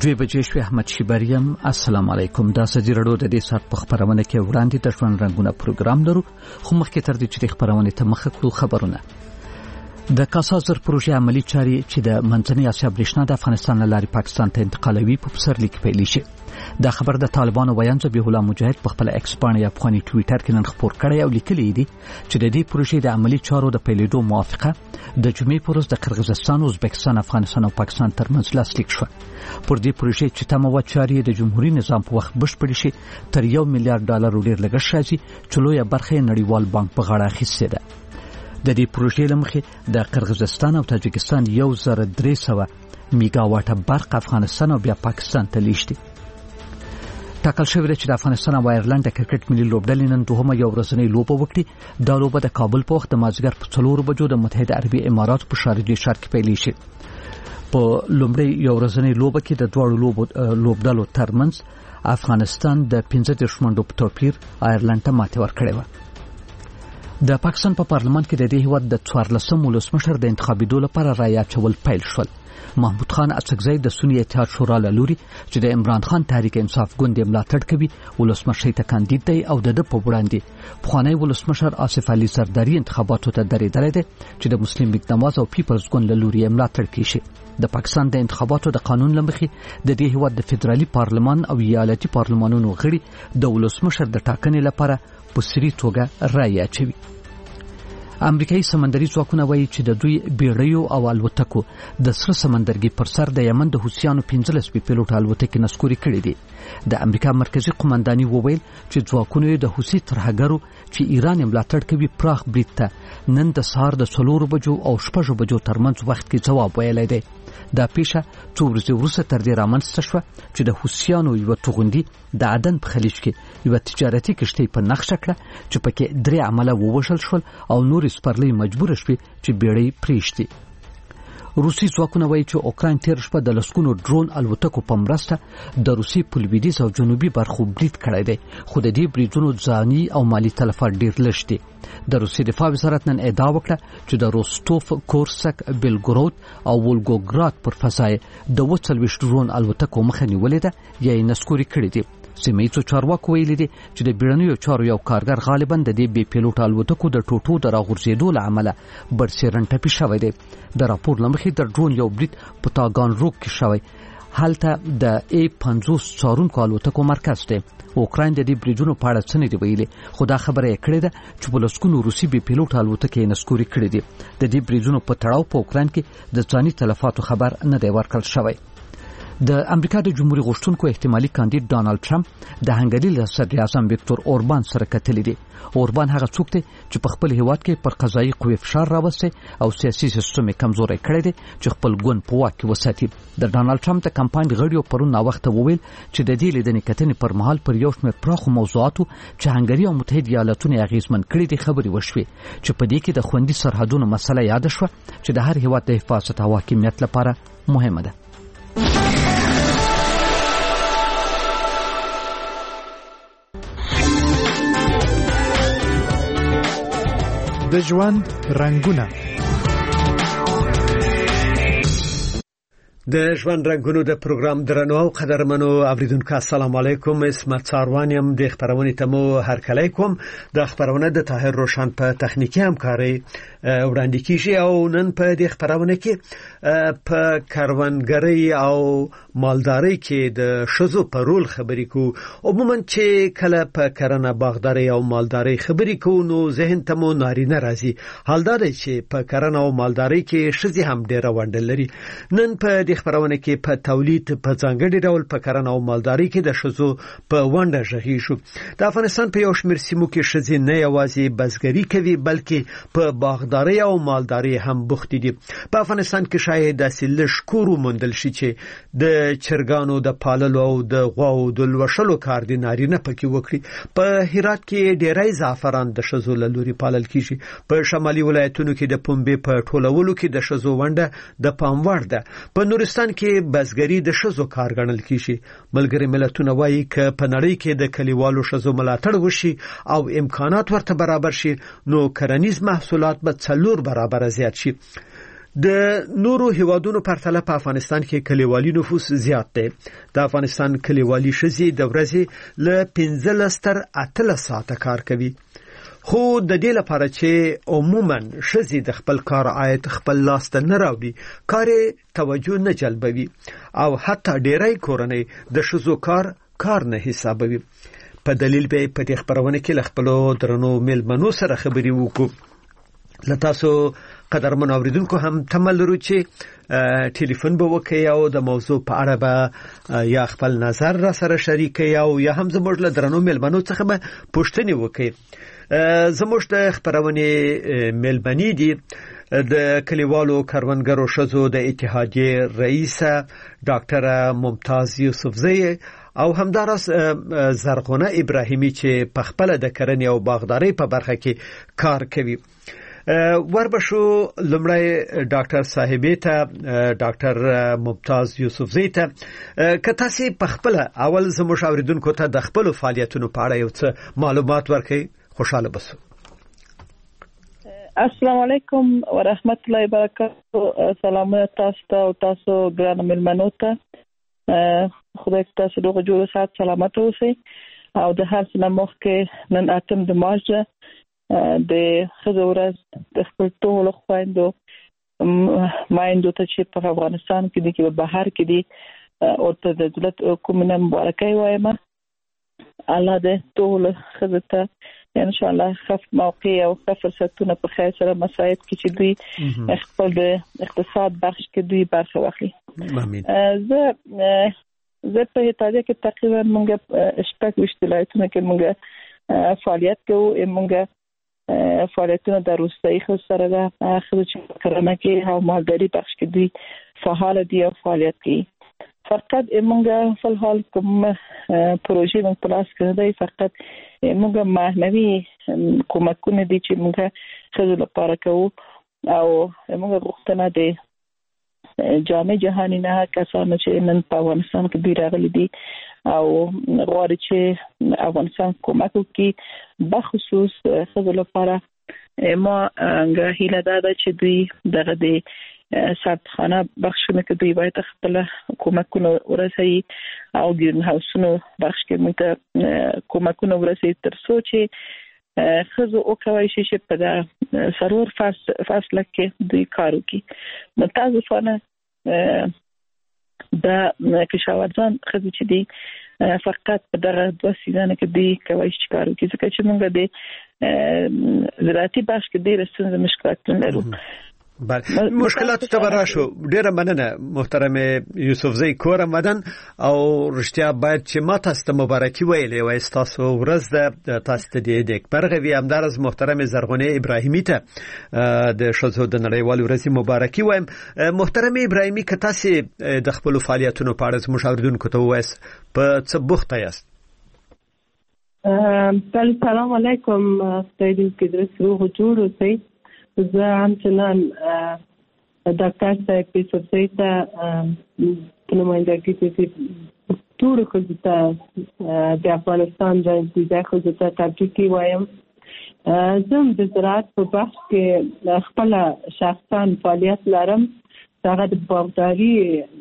دوی بجې شوې. احمد شیبریم. السلام علیکم. دا سجی رډو د دې سات په خبرونه کې وړاندې د ژوند رنگونه پروګرام لرو، خو مخکې تر دې چې د خبرونه ته مخه کړو خبرونه. د کاسازر پروژې عملی چاري چې د منځنۍ اسیا برېښنا د افغانستان له لارې پاکستان ته انتقالوي په پسرلي کې پیل شي. دا خبر د طالبانو ویان ذبیح الله مجاهد په خپل ایکس باندې افغاني ټوئیټر کې نن خبر کړی او لیکلی دی چې د دې پروژې د عملی چارو د پیلېدو موافقه د جمعې پر ورځ د قرغیزستان، ازبکستان، افغانستان او پاکستان ترمنځ لاسلیک شو. پر دې پروژې چې تمه چاري د جمهوریت نظام په وخت بشپړ شي تر $1 میلیارډ ډیر لګښت راځي چې لویه برخه نړیوال بانک په غاړه اخیستې ده. د دې پروژې لمخې د قرغیزستان او تاجکستان 1300 میگاواټه برق افغانستان او بیا پاکستان ته لیږدي. ټاکل شوی دی چې د افغانستان او آیرلند د کرکټ ملي لوبډلې نن دوهمه یو ورځنۍ لوبه وکړي. دا لوبه د کابل په وخت د مازدیګر په 4 بجو د متحده عربي اماراتو په شارجه ښار کې پیل شي. په لومړی یو ورځنۍ لوبه کې د دوه لوبډلو ترمنځ افغانستان د 15 منډو په توپیر آیرلند ته ماتې ورکړې و. د پاکستان په پارلمان کې د دې هیواد د 14 ولسمشر د انتخابېدو لپاره رایه اچول پیل شول. محمود خان اڅکزی د سنی اتحاد شورا له لوري چې د عمران خان تحریک انصاف ګوند ملاتړ کوي ولسمشر ته کاندید دی او د په وړاندې پخوانی ولسمشر آصف علي زرداری انتخاباتو ته درېدلی دی چې د مسلم لیگ نواز او پیپلز ګوند له لوري ملاتړ کیږي. د پاکستان د انتخاباتو د قانون لمخې د دې هیواد د فدرالي پارلمان او ایالتي پارلمانونو غړي د ولسمشر د ټاکنې لپاره په سری توګه رایه اچوي. امریکایي سمندري ځواکونه وایي چې د دوی بیړیو او الوتکو د سره سمندرګي پر سر د یمن د حوثیانو 15 پیلوټ الوتکې نسکوري کړې دي. د امریکا مرکزی قومنداني وویل چې ځواکونه د حوثي ترهګرو چې ایران ملاتړ کوي پراخ برید ته نن د سهار د 4 بجو او 6 بجو ترمنځ وخت کې جواب ویلی دی. دا پیښه څو ورځې وروسته تر دې رامنځته شوه چې د حوثیانو یو توغندي د عدن په خلیج کې یو تجارتي کشتۍ په نقشه کړه چې پکې 3 عمله ووژل شول او نور سپرلۍ مجبور شوې چې بیړۍ پریږدي. روسي ځواکونه وایي چې اوکراین تیر شپه د لسکونو ډرون الوتکو په مرسته د روسي په لویدیځ او جنوبي برخو برید کړی دی، خو د دې بریدونو ځاني او مالی تلفات ډیر لږ دي. د روسي دفاع وزارت نن ادعا وکړه چې د روستوف، کورسک، بیلګرود او ولګوګراد پر فضای د 40 ډرون الوتکو مخه نیولې ده یا یې نسکوري کړې دي. سیمه‌ییزو چارواکو ویلي دي چې د بیړنیو چارو یو کارګر غالبا د دې بې پیلوټ الوتکو د ټوټو د راغورځېدو له امله برسېرن ټپي شوی دی. د راپور له مخې د ډرون یو برید په تاګان روک کې شوی، هلته د A50 څارونکو الوتکو مرکز دی. اوکراین د دې بریدونو په اړه څه نه دی ویلي، خو دا خبره یې کړې ده چې په لسکونو روسي بې پیلوټ الوتکې نسکوري کړې دي. د دې بریدونو په تړاو په اوکراین کې د ځاني تلفاتو خبر نه دی ورکړل شوی. د امریکا د جمهوریت غوښتونکو احتمالي کاندید ډانلډ ټرمپ د هنګري له صدر اعظم ویکتور اوربان سره کتلې دي. اوربان هغه څوک دی چې په خپل هیواد کې پر قضایي قوې فشار راوستی او سیاسي سیستم یې کمزوری کړی دی چې خپل ګوند په واک کې وساتي. د ډانلډ ټرمپ د کمپاین غړیو پرون ناوخته وویل چې د دې لیدنې کتنې پر مهال پر یو شمېر پراخو موضوعاتو چې هنګري او متحده ایالتونه اغیزمن کړي دي خبرې وشوې، چې په دې کې د خوندي سرحدونو مسله یاد شوه چې د هر هیواد د حفاظت او حاکمیت لپاره مهمه ده. د ژوند رنگونه. د ژوند رنگونو د پروګرام درنو او قدرمنو اوریدونکو السلام علیکم. اسمت ساروانیم د خبرونه تمو هر کله کوم. د خبرونه د طاهر روشن په تخنیکی همکاري وړاندې کیږي او نن په دې خبرونه کې په کاروانګری او مالداري کې د شذو په رول خبرې کو. عموما چې کله په کرنه باغداري او مالداري خبرې کو نو ذهن ته مو نارینه راځي. حال دا دی چې په کرنه او مالداري کې شذې هم ډېر ونډه لري. نن په دې خبرونه کې په تولید په ځانګړي ډول په کرنه او مالداري کې د شذو په ونډه ژغې شو. د افغانستان په یو شمېر سیمو کې شذې نه یوازې بزګري کوي بلکې په باغداري او مالداري هم بوخت دي. په افغانستان کې شاید داسې لشکورو موندل شي چې د چرګانو د پاللو او د غواو د لوشلو کار د نارینه پکې وکړي. په هرات کې ډېری زعفران د شذو له لوري پالل کیږي. په شمالي ولایتونو کې د پنبې په ټولولو کې د شذو ونډه د پام وړ ده. په نورستان کې بزګري د شذو کار ګڼل کیږي. ملګری ملتونه وایي چې په نړۍ کې د کلیوالو شذو ملاتړ وشي او امکانات ورته برابر شي نو کرنیز محصولات به 4 برابر زیات شي. د نورو هیوادونو پرتله په افغانستان کې کلیوالي نفوس زیات دی. د افغانستان کلیوالي ښځې د ورځې له 15 تر 18 ساعته کار کوي. خو د دې لپاره چې عموما ښځې د خپل کار عاید خپل لاس ته نه راوړي، کار توجه نه جلبوي او حتی ډیری کورنۍ د ښځو کار نه حسابوي. په دلیل به په دې خبرونه کې له خپل درنو میلمنو سره خبرې وکړو. لتاسو قدرمن اوریدونکو هم تمل لرو چې ټلیفون به وکړئ او د موضوع په اړه به یا خپل نظر را سره شریکئ او یا هم زموږ له درنو میلمنو څخه به پوښتنې وکړئ. زموږ د خبرونه میلمنې دي د کلیوالو کروندګرو ښځو د اتحادیې رئیسه ډاکټره ممتاز یوسفزۍ او همداراز زرغونه ابراهیمی چې په خپل د کرنې او باغدارۍ په برخه کې کار کوي. وربشو لمړی ډاکټر صاحبې ته ډاکټر ممتاز یوسفزۍ ته که تاسو په خپل اول زموږ اوریدونکو ته د خپل فعالیتونو په اړه یو څه معلومات ورکړئ، خوشاله بسو. السلام علیکم ورحمت الله وبرکاته. سلامونه تاسو ته او تاسو ګران مېلمنو ته. خدای تاسو دغه جوړ سات سلامت اوسئ. او د هر څه مخکې نن 8 د مارچ د ښځو ورځ د خپل ټولو خویندو مایندو ته چې په افغانستان کې دي، کې په بهر کې دي، او ته د دولت کومه مبارکي وایم. الله دې ټول ښځو ته ان شاء الله خف موقع او خف فرصتونه په خیر سره مساعد کې چې دوی خپل د اقتصاد بخش کې دوی برخه واخلي. امين. زه په اتحادیه کې تقریبا موږ شپږ ولایتونه کې موږ فعالیت کوو. موږ فعالیتونه د روستایي خلکو سره ده، خلک چې کرنه کې او مالداري بخش کې دوی فعال دي او فعالیت کوي. فقط موږ په حال کوم پروژې موږ پلاس کړی دی، فقط موږ معنوي کومکونه دي چې موږ خلکو لپاره کوو. او موږ غوښتنه ده جامع جهانی نه کسانو چې نن په افغانستان کې دی راغلي دي او غواړي چې افغانستان کومک وکړي، بخصوص خلکو لپاره. ما هیله ده چې دوی دغه د ساتخانه بخشونه کې دوی باید خپل کومکونه ورسوي او ګرین هاوسونو بخش کې موږ کومکونه ورسوي تر څو چې خزو او کوي چې په دا سرور فاصله کې دوی کار وکړي. متاسفانه دا کشاورزان خزو چې دي فقط په دغه 2 سیزن کې دوی کوي چې کار وکړي، ځکه چې موږ د زراعتي بخش کې ډېر ستونزې مشکلات لرو. بله، مشکلات ته براشو. ډیره مننه محترم یوسفزۍ کور آمدن او رښتیا باید چې ما تاسو ته مبارکي ویلې وای. تاسو ورځ ده تاسو ته د برغوي همدارز محترم زرغونه ابراهیمی ته د ښځو د نړیوال ورځې مبارکي وایم. محترم ابراهیمی که تاسو د خپل فعالیتونو په اړه زموږ اوریدونکو ته وایس په څه بوخته یاست؟ سلام علیکم. خدای دې کې درس روغ جوړ اوسئ. زه همچنان ډاکټر صاحب یوسفزۍ ته په نمایندګۍ کې ټولو ښځو ته د افغانستان د ښځو ته تبریکي وایم. زه د زراعت په بخش کې خپل شخصا فعالیت لرم. هغه د باغداري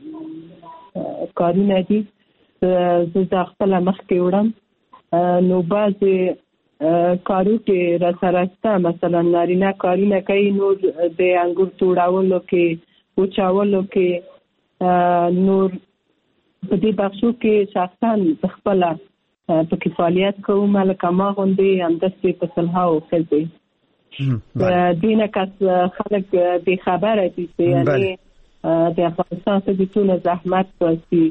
کارونه دي. زه خپل مخکې وړم. نو بعضې کارو کې را سره سته، مثلا نارینه کارونه کوي، نور د انګور توړاولو کې وچاولو کې نور په دې بخشو کې شخصا خپل په فعالیت کوم. لکه ما غوندې همداسې په سلهاو ښځې دینه کس خلک بې خبره دي چې یعنې د افغانستان څخه ټوله زحمت باسي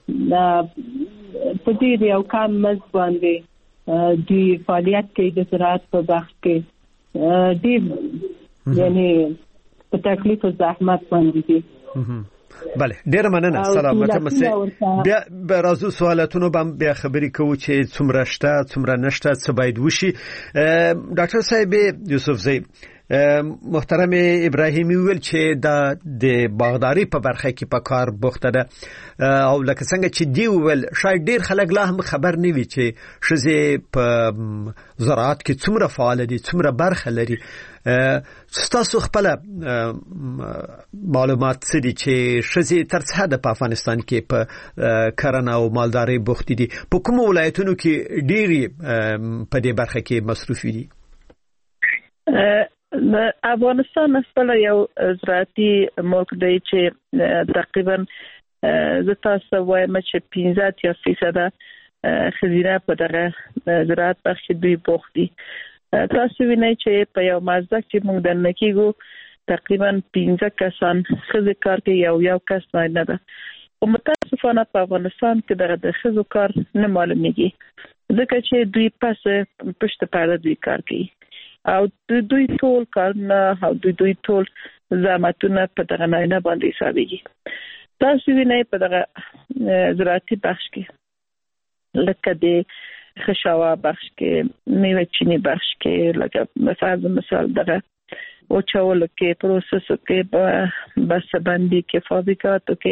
په دې یو کم مزد باندې دی فعالیت کوي د زراعت په بخش کې دی، یعنی په تکلیف او زحمت باندې دي. بله، ډیره مننه. سلامته مسه. بیا به راځو سوالاتونو باندې بیا خبرې کوو چې څومره شته څومره نشته څه باید وشي. ډاکټر صاحب یوسفزۍ، محترم ابراهیمی ویل چې د باغداري په برخه کې په کار بوخته ده او لکه څنګه چې دی ویل شاید ډیر خلک لا هم خبر نه وي چې شزه په زراعت کې څومره فعال دي څومره برخه لري. تاسو خپل معلومات سدي چې شزه تر څه د افغانستان کې په کرنه او مالداري بوخت دي په کوم ولایتونو کې ډيري په دې برخه کې مصروف دي؟ افغانستان خپل یو زراعتي ملک دی چې تقریبا زه تاسو وایم چې 15% خزینه په دغه زراعت بخش دوی بوخت دي. تاسو وینئ چې په یو مازدک چې موږ د نکیګو تقریبا 15 کسان خزې کار کوي یو کس نه ده. او متاسفانه په افغانستان کې د خزو کار نه معلومیږي ځکه چې دوی پشت پرده دوی کار کوي او دوی ټول کارونه او دوی ټول زحمتونه په دغه نه باندې حسابيږي. تاسو وینئ په دغه زراعتي بخش کې لکه د خشاوا بخش کې میوه چینی بخش کې لکه مثال دغه او چاول کې پروسس کې بس باندې کې فابریکاتو کې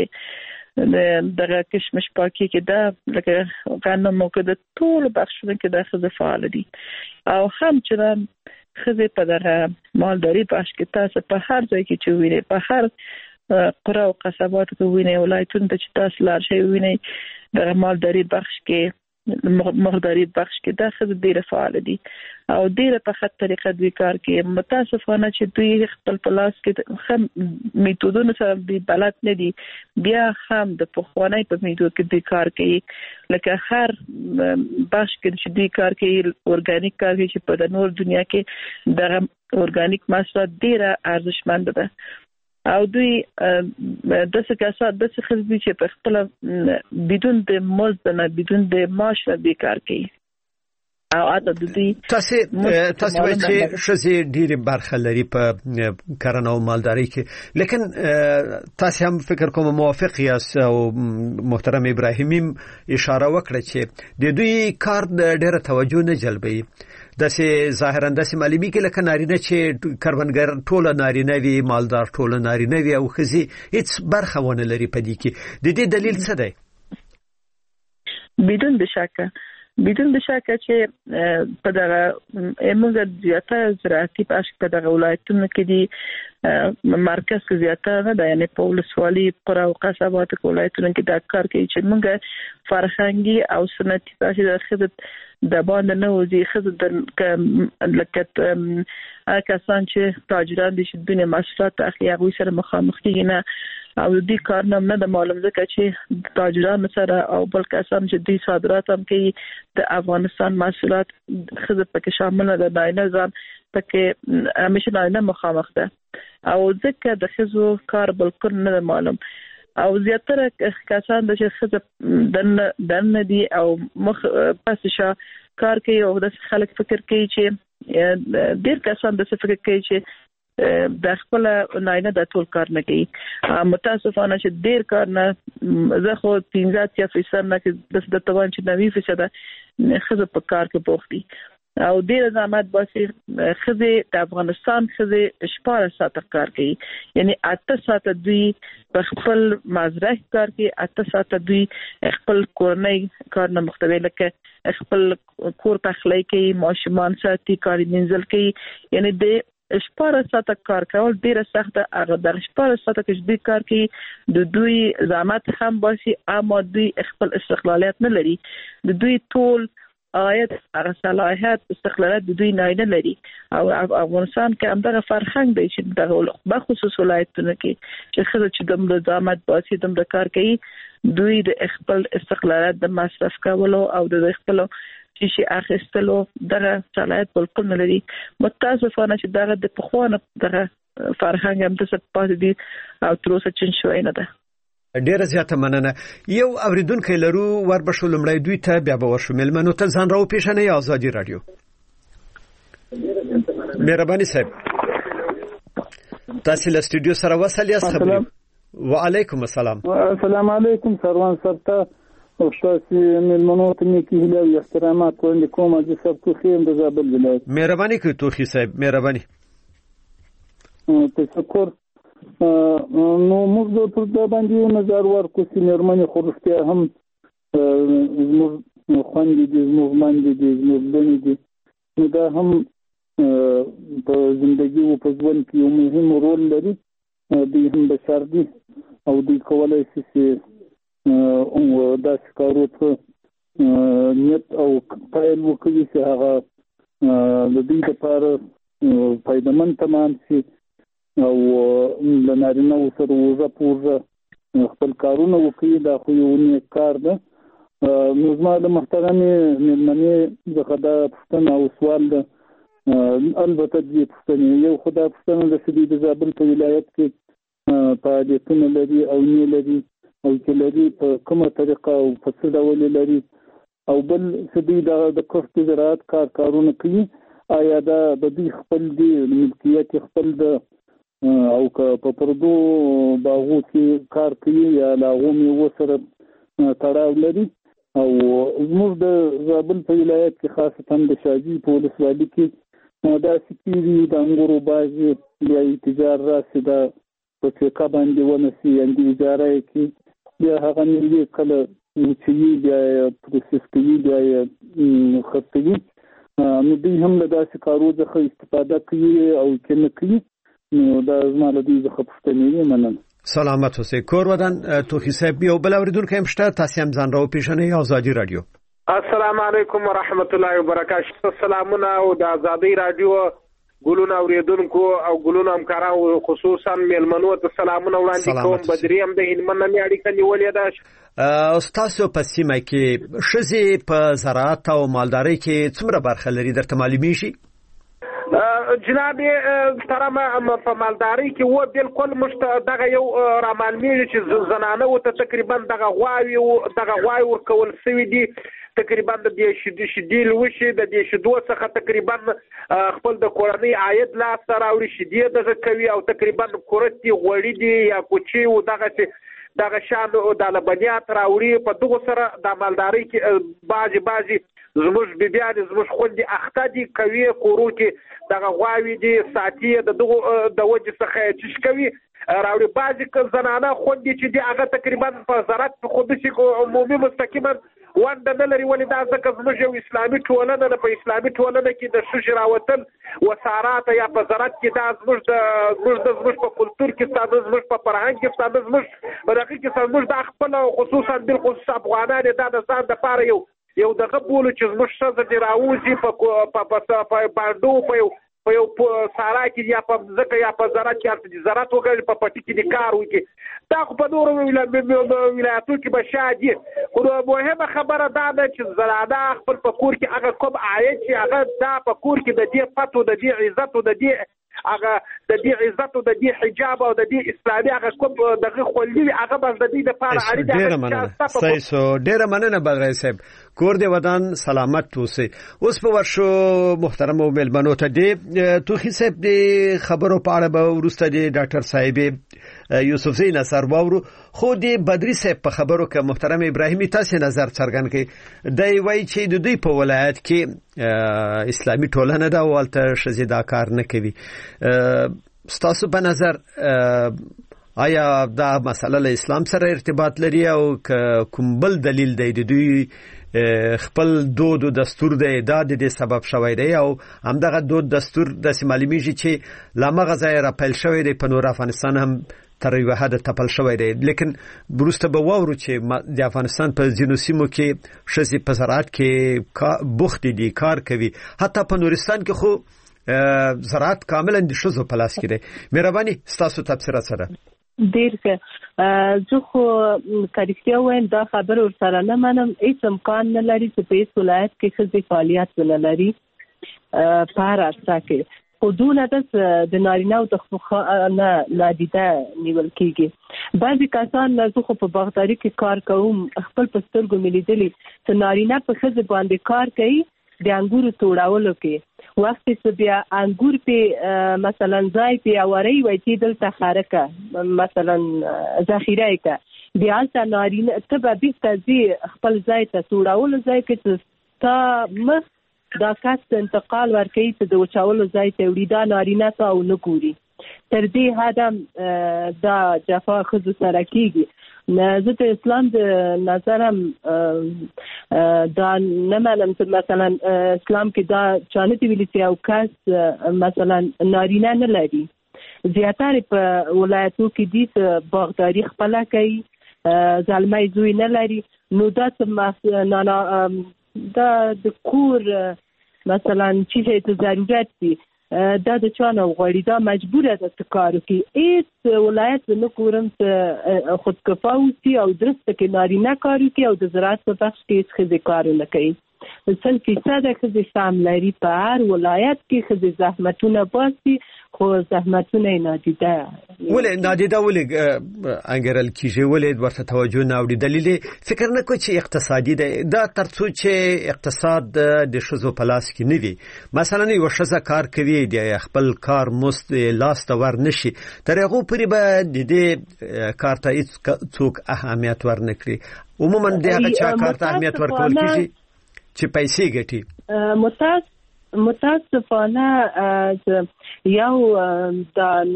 دغه کشمش پاکي کې دا لکه غنمو کې د ټول بخشونه کې د خزه فعال دي او هم چې خزه په دغه مالداري بخش کې تاسو په هر ځای کې چې وینئ په هر قرى او قصبات کې وینئ ولایتونو ته چې تاسو لار شي وینئ د مالداري بخش کې مالداري بخش کې دا خزه ډیره فعال دي او ډیره په خط طریقه دوی کار کوي. متاسفانه چې دوی خپل پلاس کې هم میتودونو سره دی بلد نه دي بیا هم د پخوانی په میتود کې دوی کار کوي لکه هر بخش کې چې دوی کار کوي اورګانیک کار کوي چې په نور دنیا کې د اورګانیک محصولات ډیره ارزښتمن ده او دوی د څه کسات د څه خزبي چې په خپل بدون د مزد نه بدون د معاش نه کار کوي او اته د دوی تاسو چې شزه ډیر برخه لري په کرنه او مالداري کې لیکن تاسو هم فکر کوم موافق یاست او محترم ابراهیمی اشاره وکړه چې د دوی کار ډیره توجه نه جلبوي داسې ظاهرا داسې معلومي کې لکه نارینه چې کروندګر ټول نارینه وي مالدار ټول نارینه وي او خزي هیڅ برخه ونه لري په دې کې د دې دلیل څه دی؟ بدون د شک چې په دغه موږ زیاته زراعتي بخش په دغه ولایتونو کې دي مرکز کې زیاته نه ده یعنی په ولسوالۍ قرى او قصبات کې ولایتونو کې دا کار کوي چې موږ فرهنګي او سنتي بخش د خدمت د باندې نه وځي خدمت لکه کسان چې تاجران دي چې دونه محصولات اخلي هغه سره مخامخ کیږي نه او دې کار نه د معلوم ځکه چې تاجران سره او بل کسان چې دې صادرات هم کوي د افغانستان محصولات خدمت پکې شامل ده باندې ځان پکې همیشه نه مخامخ ده او ځکه د خزو کار بالکل نه معلوم او زیاتره کسان د خزه دنه دي او مخ پسشه کار کوي او د خلک فکر کوي چې ډیر کسان د فکر کوي چې د خپل نه د ټول کار نه کوي. متاسفانه چې ډیر کار نه زه خو 15% نه کې د توان چې 90% خزه په کار کې بوخت دي او ډیر زحمت باسي خزه د افغانستان خزه 14 ساعت کار کوي یعنی 8 ساعت دوی په خپل مزرعه کار کوي 8 ساعت دوی خپل کورنۍ کار نه مختلف لکه خپل کور پخلی کوي ماشومان ساتي کاری منزل کوي یعنی د 14 ساعت کار کول ډیره سخته هغه د 14 ساعت کې دوی کار کوي د دوی زحمت هم باسي اما دوی خپل استقلالیت نه لري د دوی ټول آیت هغه صلاحیت استقلالیت د دوی نه لري او افغانستان کې همدغه فرهنګ دی چې دغه بخصوص ولایتونه کې چې خزه چې د زحمت باسي د کار کوي دوی د خپل استقلالیت د مصرف کولو او د خپل چې اخیستلو دغه صلاحیت بالکل نه لري. متاسفانه چې دغه د پخوانه دغه فرهنګ هم د سپاس دي او تر اوسه چن شوی نه ده. ډیره زیاته مننه. یو اوریدونکو لرو وربشو لمړی دوی ته بیا به ورشو ملمنو ته ځان راو پیښنه یا ازادي رادیو. مهرباني صاحب تاسو له استودیو سره وصل یاست خبرې. وعلیکم السلام. السلام علیکم سروان صاحب ته او تاسو ملمنو ته نیکی هیله او احترامات وړاندې کوم چې سب کو خیم د زابل ولایت. مهرباني کوي توخی صاحب مهرباني. تشکر. نو موږ په دې باندې نظر ورکو چې مېرمنې خو رښتیا هم زموږ خویندې دي، زموږ میندې دي، زموږ لوڼې دي. نو دا هم په زندګي او په ژوند کې یو مهم رول لري. دوی هم بشر دي او دوی کولی شي چې داسې کارو ته نیت او پیل وکړي چې هغه د دوی لپاره فایدهمند تمام شي او د نارینه‌و سره اوږه په اوږه خپل کارونه وکړي. دا خو یو نیک کار ده. نو زما د محترمې مېرمنې څخه دا پوښتنه او سوال ده. البته دې پوښتنې یو خو دا پوښتنه ده چې دوی د زابل په ولایت کې فعالیتونه لري او نه لري او چې لري په کومه طریقه او په څه ډول لري، او بل چې دوی د کښت زراعت کارونه کوي آیا دا د دوی خپل دی ملکیت خپل ده او که په پردو باغو کې کار کوي یا له هغو میوو سره تړاو لري. او زموږ د زابل په ولایت کې خاصتا د شاجي په ولسوالۍ کې داسې کېږي د انګورو باغ بیا تجار راسي دا په ټیکه باندې ونسي یعنې اجاره یې کړي، بیا هغه میوې کله وچوي بیا یې پروسس کوي بیا یې خرڅوي. نو دوی هم له داسې کارو څخه استفاده کوي او که نه کوي. نو دا زما له دوی څخه پوښتنې دي. مننه. سلامت اوسئ. کور ودان توخي صاحب یو بل اوریدونکی هم شته، تاسې هم ځان راوپېژنئ. ازادي راډیو. السلام علیکم ورحمت الله وبرکاته. سلامونه او د ازادي راډیو ګلونه اوریدونکو او ګلونه همکارانو خصوصا میلمنو ته سلامونه وړاندې کوم. بدري هم د هلمند نه اړیکه نیولې ده. تاسو په سیمه کې ښځې په زراعت او مالدارۍ کې څومره برخه لري درته معلومیږي؟ جناب محترم په مالدارۍ کې و بالکل دغه یو را معلومیږي چې زنانه ته تقریبا دغه غواوي ورکول شوي دي. تقریبا د دې شیدې لوشي د دې شیدو څخه تقریبا خپل د کورنۍ عاید لاسته راوړي، شیدې دغه کوي او تقریبا کورتي غوړي دي یا کوچي او دغه شان د لبنیات راوړي. په دغه سره د مالدارۍ کې بعضي زموږ بیبیانې زموږ خوندې اخته دي کوي کورو کې دغه غواوي دي ساتي د وجې څخه چش کوي راوړي. بعضې زنانه خوندې چې دي هغه تقریبا په زراعت خو داسې عمومي مستقیما ونډه نه لري. ولې دا ځکه زموږ یو اسلامي ټولنه ده. په اسلامي ټولنه کې د ښځې راوتل وسارات یا په زراعت کې دا زموږ په کلتور کې ستا زموږ په فرهنګ کې ستا زموږ په دغه کې زموږ دا خپل خصوصا بالخصوص افغانان دا د ځان دپاره یو دغه بولو چې زموږ ښځه دې راوځي په بانډو په یو سارا کې یا په ځکه یا په زراعت کې هلته زراعت وکړي په پټي کې د کار وکړي. دا خو په نورو ولایتو کې به شادي. خو مهمه خبره دا ده چې زنانه خپل په کور کې هغه کوم عاید چې هغه دا په کور کې د دې پتو د دې عزت او د دې هغه د دې عزت او د دې حجاب او د دې اسلامي هغه کوم دغه خولي هغه بس د دې لپاره اړین دی. ډېره مننه بدرای صاحب. کور دې ودان سلامت اوسئ. اوس په ورشو محترم او مېلمنو ته دې توخي صاحب دې خبرو په اړه به وروسته دې ډاکټر صاحب یوسفزی نصر باورو. خو دې بدري صاحب په خبرو کې محترم ابراهیمي تاسو نظر څرګند کړي. دی وایي چې د دوی په ولایت کې اسلامي ټولنه ده او هلته ښځې دا کار نه کوي. ستاسو په نظر آیا دا مسله له اسلام سره ارتباط لري او کوم بل دلیل دی د دوی خپل دود او دستور د اعداد د سبب شوی دی او همدغه دود دستور د معلومیږي چې لامغه ځای را پیل شوی دی په نور افغانستان هم تر یو حد تپل شوی دی. لیکن وروسته به واورو چې د افغانستان په ځینو سیمو کې ښځې په زراعت کې بوخت دي کار کوي. حتی په نورستان کې خو زراعت کاملا د ښځو په لاس کې دی. مهرباني ستاسو تبصره سره. ډیر ښه. زه خو کریکټیا وایم دا خبر ورسره نه منم. هیڅ امکان نه لري چې په هیڅ ولایت کې ښځې فعالیت ونه لري په هر عرصه کې. خو دونه د نارینه او د نه نادیده نیول کېږي. بعضې کسان زه خو په باغداري کې کار کوم خپل په سترګو مې لیدلي چې نارینه په ښځې باندې کار کوي د انګورو توړولو کې. وخت چې بیا انګور په مثلا ځای په اوري وای چې دلته خارکه مثلا ذخیره کا بیا ځا نارینه ته به بيستازي خپل ځای ته توړولو ځای کې تا مخ دا کاست انتقال ورکړي چې د وچاولو ځای ته وړي دا نارینه ته او نه ګوري. تر دې حد دا جفا خود سره کیږي. زه د اسلام د نظرم دا نه معلوم چې مثلا اسلام کې دا چانه دی ویلي چې یو کس مثلا نارینه نه لري، زیاتره په ولایتو کې دي باغداري خپله کوي، زلمی زوی نه لري، نو دا دا د کور مثلا چې ته ضرورت دي دا د چانه غوړي، دا مجبوره ده چې کار وکړي. هیڅ ولایت نه ګورم چې خودکفا اوسي او درسته کې نارینه کار وکړي او د زراعت په بخش کې هیڅ ښځې کار ونه کوي. 100% ښځې سم لري، په هر ولایت کې ښځې زحمتونه باسي، خو زحمتونه یې نادیده. ولې نادیده ولې انګرل کیږي؟ ولې ورته توجه نه وړي؟ دلیل فکر نه کوي چې اقتصادي ده، دا ترڅو چې اقتصاد د ښځو په لاس کې نه وي. مثلا یو ښځه کار کوي د خپل کار مست لاس ته ور نشي، تر هغه پورې به د دې کار ته هیڅ څوک اهمیت ورنکړي. عموما د هغه چا کار ته اهمیت ورکول کیږي چې پیسې ګټي. متاسفانه یو د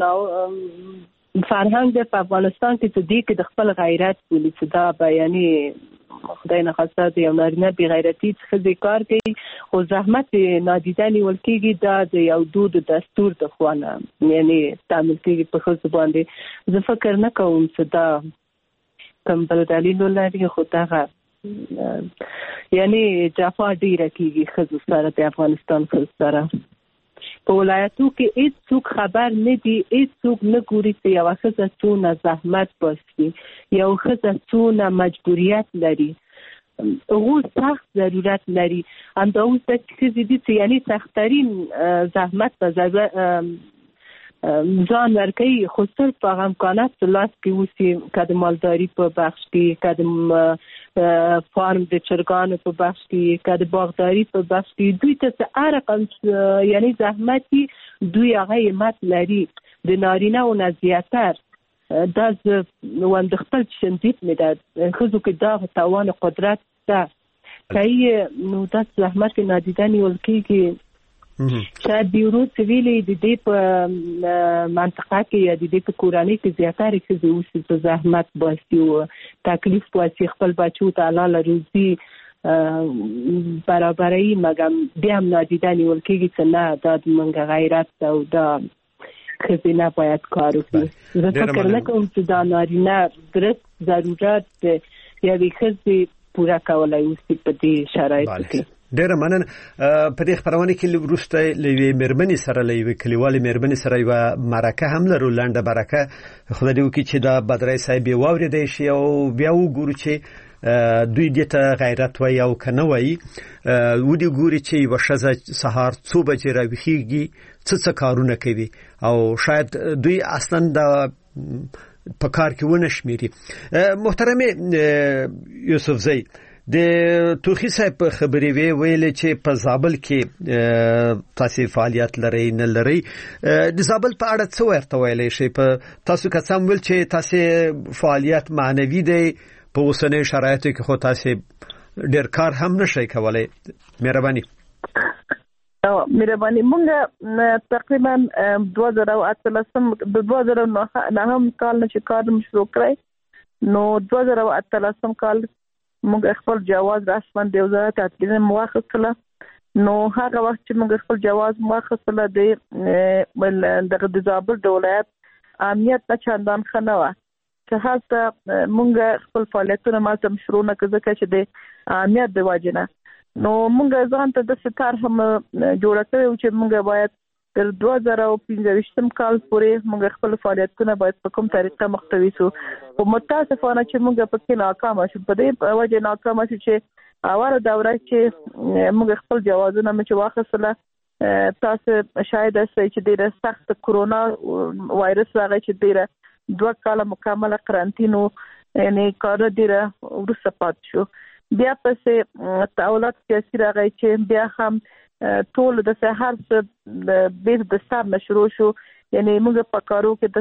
فرهنګ په افغانستان کې ته دی کې د خپل غیرت بولی چې دا بیانې خدای نه خواسته د یو نارینه بې غیرتي څخه کار کوي، خو زحمت نادیده نیول کېږي. دا د یو دود دستور د خوانه یعنی تعمیل کېږي په ښځو باندې. زه فکر نه کوم چې دا کوم بل دلیل ولري، خو دغه یعنی جفا ډیره کېږي ښځو سره د افغانستان ښځو سره. په ولایتو کې هیڅ څوک خبر نه دي، هیڅ څوک نه ګوري چې یوه ښځه څونه زحمت باسي، یو ښځه څونه مجبوریت لري، هغو سخت ضرورت لري. همدا اوس د ښځې دي چې یعنی سختترین زحمت په ځان ورکوي، خو صرف په هغه امکانات په لاس کې اوسي، که د مالداري په بخش کې، که د فارم د چرګانو په بخش کې، که د باغداري په بخش کې، دوی ته هر رقم یعنی زحمتي دوی هغه همت لري. د نارینه و نه زیاتر دا د خپل شندید مې ده ښځو کې دا توان قدرت ده که یې نو دا زحمت نادیده نیول کېږي. شاید بیورو سویلی د دې په منطقه کې یا د دې په کورنۍ کې زیاتره ښځې اوسي چې زحمت باسي او تکلیف باسي، خپل بچو ته حلاله روزي برابروي، مګر بیا هم نادیده نیول کېږي چې نه دا زموږ غیرت ده او دا ښځې نه باید کار وکړي. زه فکر نه کوم چې دا نارینه درست ضرورت یوې ښځې پوره کولی اوسي په دې شرایطو کې. ډیره مننه. په دې خبرونه کې وروسته لوي مېرمنې سره لوي کلیوالي مېرمنې سره یو مرکه هم لرو، لنډه مرکه. خدای دې وکړي چې دا بدرای صاحب واورېدای شي او بیا وګورو چې دوی دې ته غیرت وایي او کنه وایي. ودې ګوري چې یو ښځه سهار 2 بجې راویښیږي، څه کارونه کوي او شاید دوی اصلا د په کار کې ونه شمیري. محترم یوسف زئی، د توخی صاحب خبرې ویلې چې په زابل کې تاسو فعالیت لرئ نه لرئ، د زابل په اړه څه ورته ویلې شي؟ په تاسو قسم ول چې تاسو فعالیت معنوي دی، په اوسنۍ شرایطو کې خو تاسو ډېر کار هم نشئ کولای. مهرباني. مونږ تقریبا 2018 کال نه چې کار شروع کړی، نو 2018 کال موږ خپل جواز رسماً د وزارت عدلیه مواخصله. نو هغه وخت چې موږ خپل جواز مواخصله د زابل د ولایت امنیت نه چندان ښه نه وه، چې هلته موږ خپل فعالیتونه مالته شروع نه کړو ځکه چې د امنیت د وجې نه. نو موږ ځان ته داسې کار هم جوړه کړې وه چې موږ باید تر 2015 کال پورې موږ خپل فعالیتونه باید په کوم طریقه مخته ویسو. خو متاسفانه چې موږ پکې ناکامه شو. په دې وجه ناکامه شو چې اوله دوره چې موږ خپل جوازونه مې چې واخیستله، تاسو شاید اسئ چې ډیره سخت کورونا وایرس راغی چې ډیره 2 کاله مکمله قرنطینو یعنی کار ډیره وروسته پاتې شو. بیا پسې تحولات سیاسي راغی چې بیا هم ټول د سحر څخه بیرته د سر نشرو شو، یعنی موږ په کارو کې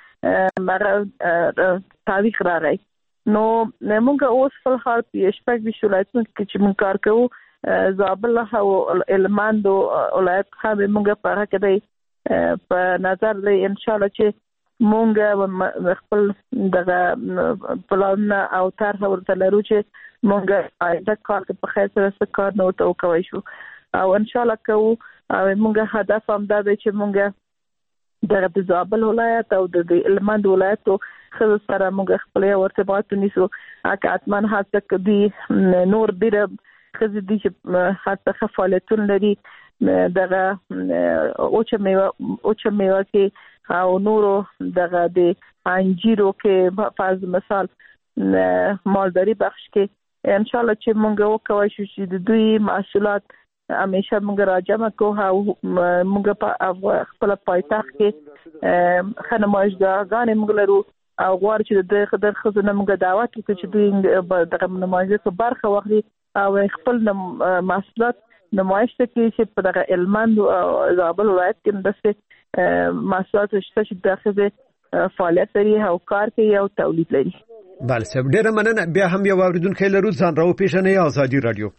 داسې تاریخ راغی. نو موږ اوس په حال په شپږ ولایتونو کې چې موږ کار کوو، زابل او هلمند ولایت هم موږ په هغه کې په نظر دی ان شاء الله چې مونږ خپل دغه پلان او طرح ورته لرو چې مونږ آینده کال کې په خیر سره کار نو ته کوي شو او ان شاء الله کوو او مونږ هدف هم دا دی چې مونږ د زابل ولایت او د هلمند ولایت خو سره موږ خپل ارتباط ونیسو اکاتمن هڅه کوي نور ډیره خزي دي چې حتی فعالیتونه لري دغه اوچ میوه کې او نورو دغه د انجیرو کې فرض مثال مالداري بخش کې ان شاء الله چې موږ وکوي چې د دوی محصولات همیشه موږ راجمه کوو او موږ په خپل پایتخت کې خنمایشګاهان موږ لرو او غواړو چې د خدای خزونه موږ دعوت وکړو چې دوی دغه نمایش په برخه واخلي او خپل محصولات نمایش کوي چې په دغه هلمند او زابل ولایت کې داسې محصولات شته چې داخله فعالیت لري او کار کوي او تولید لري. بله صاحب ډیره مننه. بیا هم یو اوریدونکی لرو ځان راو پیژنئ آزادي رادیو.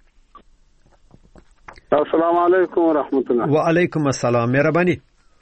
السلام علیکم ورحمت الله. وعلیکم السلام. مهرباني.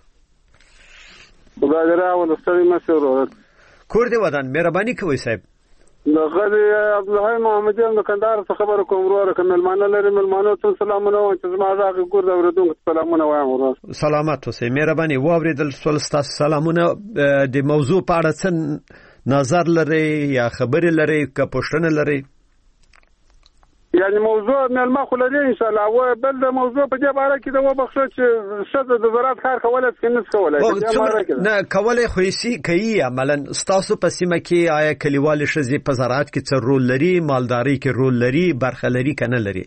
خدای دې راوستي مسور کور دې ودان. مهرباني کوئ صاحب. غزي عبد الله محمد د کندهار څخه خبر کوم وروره کوم ملمانه لري ملمانو ته سلامونه او چې زما راغی ګور دا ورته سلامونه وایم وروره. سلامات اوسئ. مهرباني واوریدل سولستا سلامونه. د موضوع په اړه څه نظر لري یا خبرې لري که پوښتنه لري؟ یعنی موضوع ملما خو لري ان شاء الله او بل د موضوع په دې اړه کې دا وبخښه چې شته د زراعت کار کولای شي نه کولای نه کولای خو یې کوي عملاً ستاسو په سیمه کې آیا کلیوال شزي په زراعت کې څه رول لري مالداري کې رول لري برخه لري کنه لري؟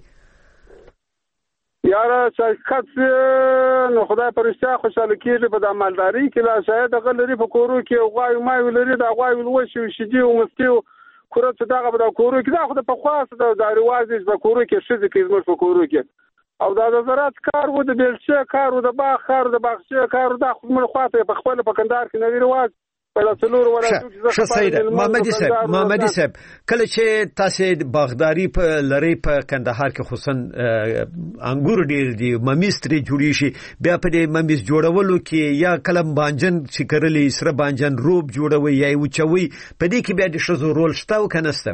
یاره شرکت نو خدای پرشته خوشاله کیږي په د مالداري کې لا شاید غلري په کورو کې غواوي ما ولري دا غواوي ولوشي شدي او مستیو کورت دغه په کورو کې دا خو د پخواس د رواجې په کورو کې شې کې زموږ په کورو کې او دا د زراعت کار و د بیلچه کار و د باغ کار د باغچه کار دا خو موږ خواته په خپل په کندهار کې نوی رواج په څلور ولایتو کې محمدي صاحب کله چې تاسو باغداري په لری په کندهار کې خصوصا انګور ډیر دي ممیستري جوړی شي بیا په دې ممیز جوړولو کې یا کلم بانجن چې کړلې سره بانجن روب جوړوي یا وچوي په دې کې بیا د شزو رول شته او کنهسته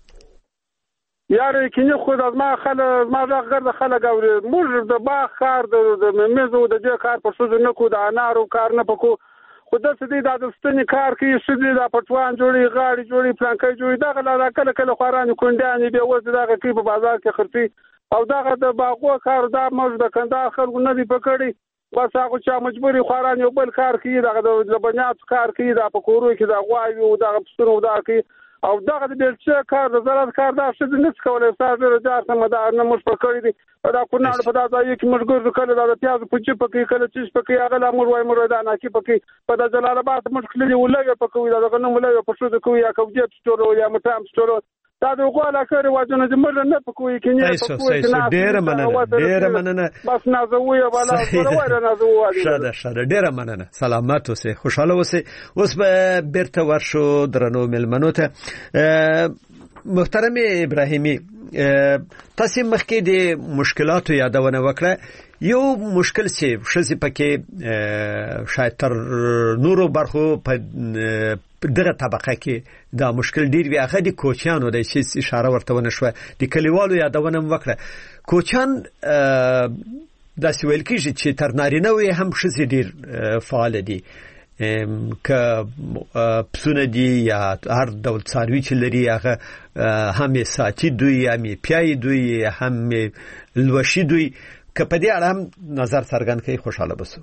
یاره کینه خود از ما غرد خلک او موږ د باغ کار د ممیزو د دې کار په شوزو نه کو د انارو کار نه پکو خو د څه د ستنې کار کوي شدي د پټوان جوړي غاړي جوړي پلانکې جوړي دا کله کله خوران کونډانې به وځي دا کوي په بازار کې خرڅي او دا د باغو کار دا موږ د کندهار خلکو نه دی پکړي بس هغه چې مجبوري خوران یو بل کار کوي دا د لبنیات کار کوي دا په کورو کې دا غواوي او دا پسونو دا کوي او دغه د بیلچه کار د زراعت کار دا څه نه کولای ساده راځه سم دا نه مش پکړی دي دا کو نه په دا ځای کې موږ ګورو کله دا پیاز پچې پکې کله چې پکې هغه لا موږ وای موږ دا نه کې پکې په د جلال آباد موږ کلی ولګ پکې دا غنه ولګ په شو د کوی یا کوجه سټور یا متام سټور دا د غواله کړي واجونه د موږ نه پکوي کې نه پکوي ډېر مننه بس نازوي ولا ورور نازوي شاده ډېر مننه سلامات اوسئ خوشاله اوسئ اوس به بیرته ورشو درنو ملمنو ته محترم ابراهیمی تاسو مخکې د مشکلاتو یادونه وکړه یو مشکل چې شزي پکې شاید تر نورو برخو په دغه طبقه کې دا مشکل ډیر وی هغه د کوچانو د شي اشاره ورته ونشوه د کلیوالو یادونه وکړه کوچان د سویل کې چې تر نارینه وي هم شزي ډیر فعال دي که پسونه دي یا هر ډول څاروي چې لري هغه هم ساتي دوی هم پیای دوی هم لوشي دوی که په دې اړه هم نظر څرګند کړي خوشاله بسو.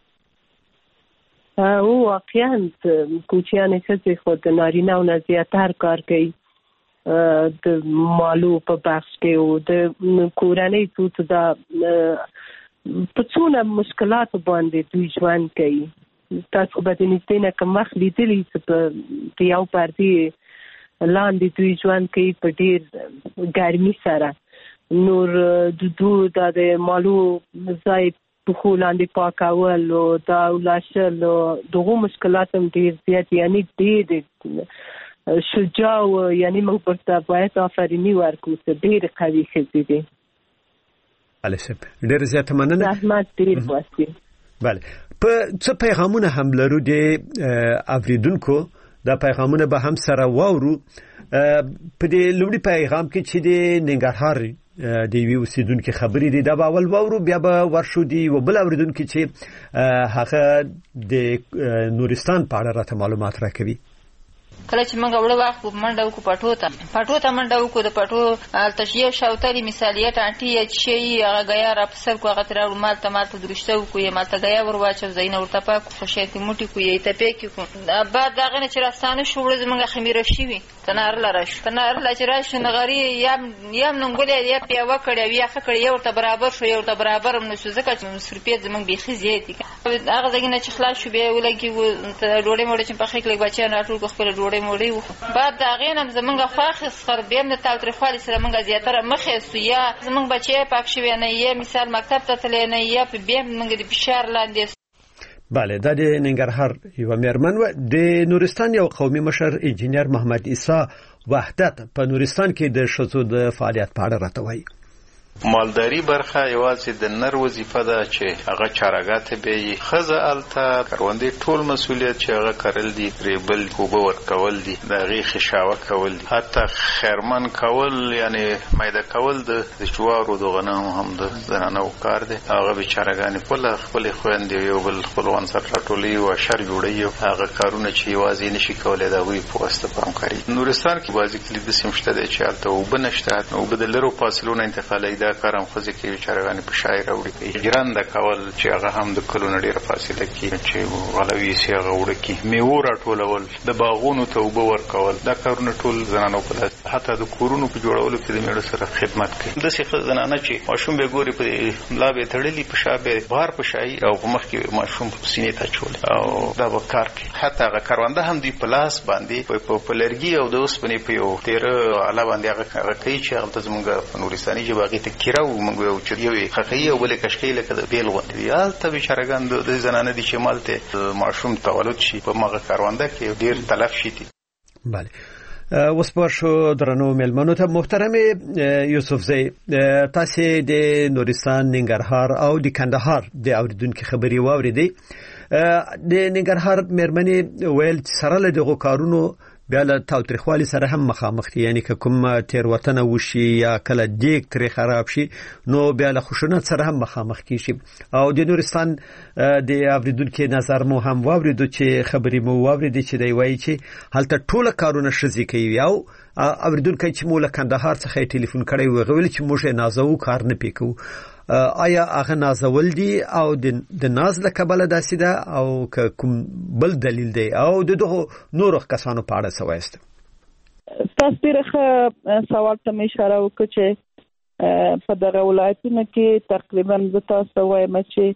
او واقعا کوچیان څه خود نارینه او زیاتر کار کوي د مالو په بخش کې او د کورنۍ څه دا په څونه مشکلات باندې دوی ژوند کوي تاسو به د نږدې نه کوم وخت لیدلی چې په یو پارتي لاندې دوی ژوند کوي په ډیر ګرمي سره نور د مالو ځای په خولاندې پاکول او دا ولاشل دغه مشکلات هم ډیر زیات یعنی ډیر شجاع یعنی موږ پرته باید آفرینی ورکو چې ډیر قوي خزي دي. علي صاحب ډیر زیات مننه. رحمت ډیر واسي. بله په څه پیغامونه هم لرو د اوریدونکو دا پیغامونه به هم سره واورو په دې لومړي پیغام کې چې د ننګرهار د یوې اوسیدونکو خبرې دي دا به اول واورو بیا به ورشو دی و بل اوریدونکو چې هغه د نورستان په اړه راته معلومات راکوي. کله چې موږ وړو وخت منډه وکړو پټو ته منډه وکړو د پټو تشیه شاوتري مثالیت انټي اچ شي هغه غیا را پسر کو هغه تر مال ته درشته وکړو مال ته غیا ور واچو زین ورته پاک خوشیتي موټي کوی ته پېک کو بعد داغه نه چې راستانه شو ورځ موږ خمیره شي تنار لچ راش نغری یم ننګولې یا په وکړې یا خکړې یو ته برابر شو یو ته برابر نو څه ځکه چې مصرفیت زمونږ بيخي زیات دي هغه ځکه نه چې خلاص شو به ولګي ډوړې موړې چې په خې کلی بچیان راټول خپل ډوړې موړې بعد دا غینم زمونږ خواخ سر بیم د تاریخوالي سره موږ زیاتره مخې سو یا زمونږ بچي پاک شوی نه یا مثال مکتب ته تللی نه یا په بیم موږ د فشار لاندې. بله دا د ننګرهار یو میرمن و د نورستان یو قومي مشر انجینر محمد عیسی وحدت په نورستان کې د شذو د فعالیت په اړه راته وایي. مالداري برخه یوازې د نر وظیفه ده چې هغه چارهګاه به خزه الته کروندې ټول مسولیت چې هغه کړل دي ریبل کوبه ورکول دي دغه خشاوه کول دي حتی خیرمن کول یعنی مایده کول د جوارو د غنمو هم د زنانو کار دي هغه به چارهګانې خپل خويندې یو بل خپلوان سره ټولي او شر جوړي هغه کارونه چې یوازې نشي کولای دا وی په واسطه پامکاري. نورستان کې بازي کلی د سیمشته د چالته او بنشته نو بدلرو فاصلونه انتقالي دا کارم خوځي کې چارهګانې په شاعر وړي ایران د کول چې هغه هم د کلو نړۍ فاصله کې چې غلوي سي هغه وړي میوه راټولول د باغونو ته وبو ورکول دا کارونه ټول زنانو په لاس حتی د کورونو په جوړولو کې د میړه سره خدمت کوي. د څه زنانه چې ماشوم به ګوري په لا به تړلې په شابه بهر په شای او په مخ کې ماشوم په سینې ته چول او دا به کار کوي حتی هغه کارونده هم دی پلاس باندې په لرګي او د اوسپنې په یو تیر علاوه باندې هغه کوي چې هغه زموږ په نورستاني جباغي ته کیراو موږ یو چې یو خخې او بل کشکې لکه د بیل غوندي یالته به چرګان د زنانه دي چې مالته ماشوم تولد شي په مغه کارونده کې ډیر تلف شي. بله اوس په شو درنو ملمنو ته محترم یوسف زئی تاسو د نورستان ننګرهار او د کندهار د اوریدونکو خبري واوریدي د ننګرهار مېرمنې ویل سره له دغه کارونو بیا له تاوتریخوالي سره هم مخامخ دي یعنی که کوم تیروتنه وشي یا کله دیګ ترې خراب شي نو بیا له خشونت سره هم مخامخ کیږي او د نورستان د اوریدونکو نظر مو هم واوریدو چې خبري مو واوریدي چې دی وایي چې هلته ټول کارونه شزي کوي او اوریدونکو چې مو له کندهار څخه ټلیفون کړی و غوښتل چې موږ نازو کار نه پکو آیا هغه نازول دي او د ناز له کبله داسې ده او کوم بل دلیل دی او دغه نورو کسانو په اړه سوایست تاسو ډیره سوال ته اشاره وکړه چې په دغه ولایتونو کې تقریبا د تاسو وایم چې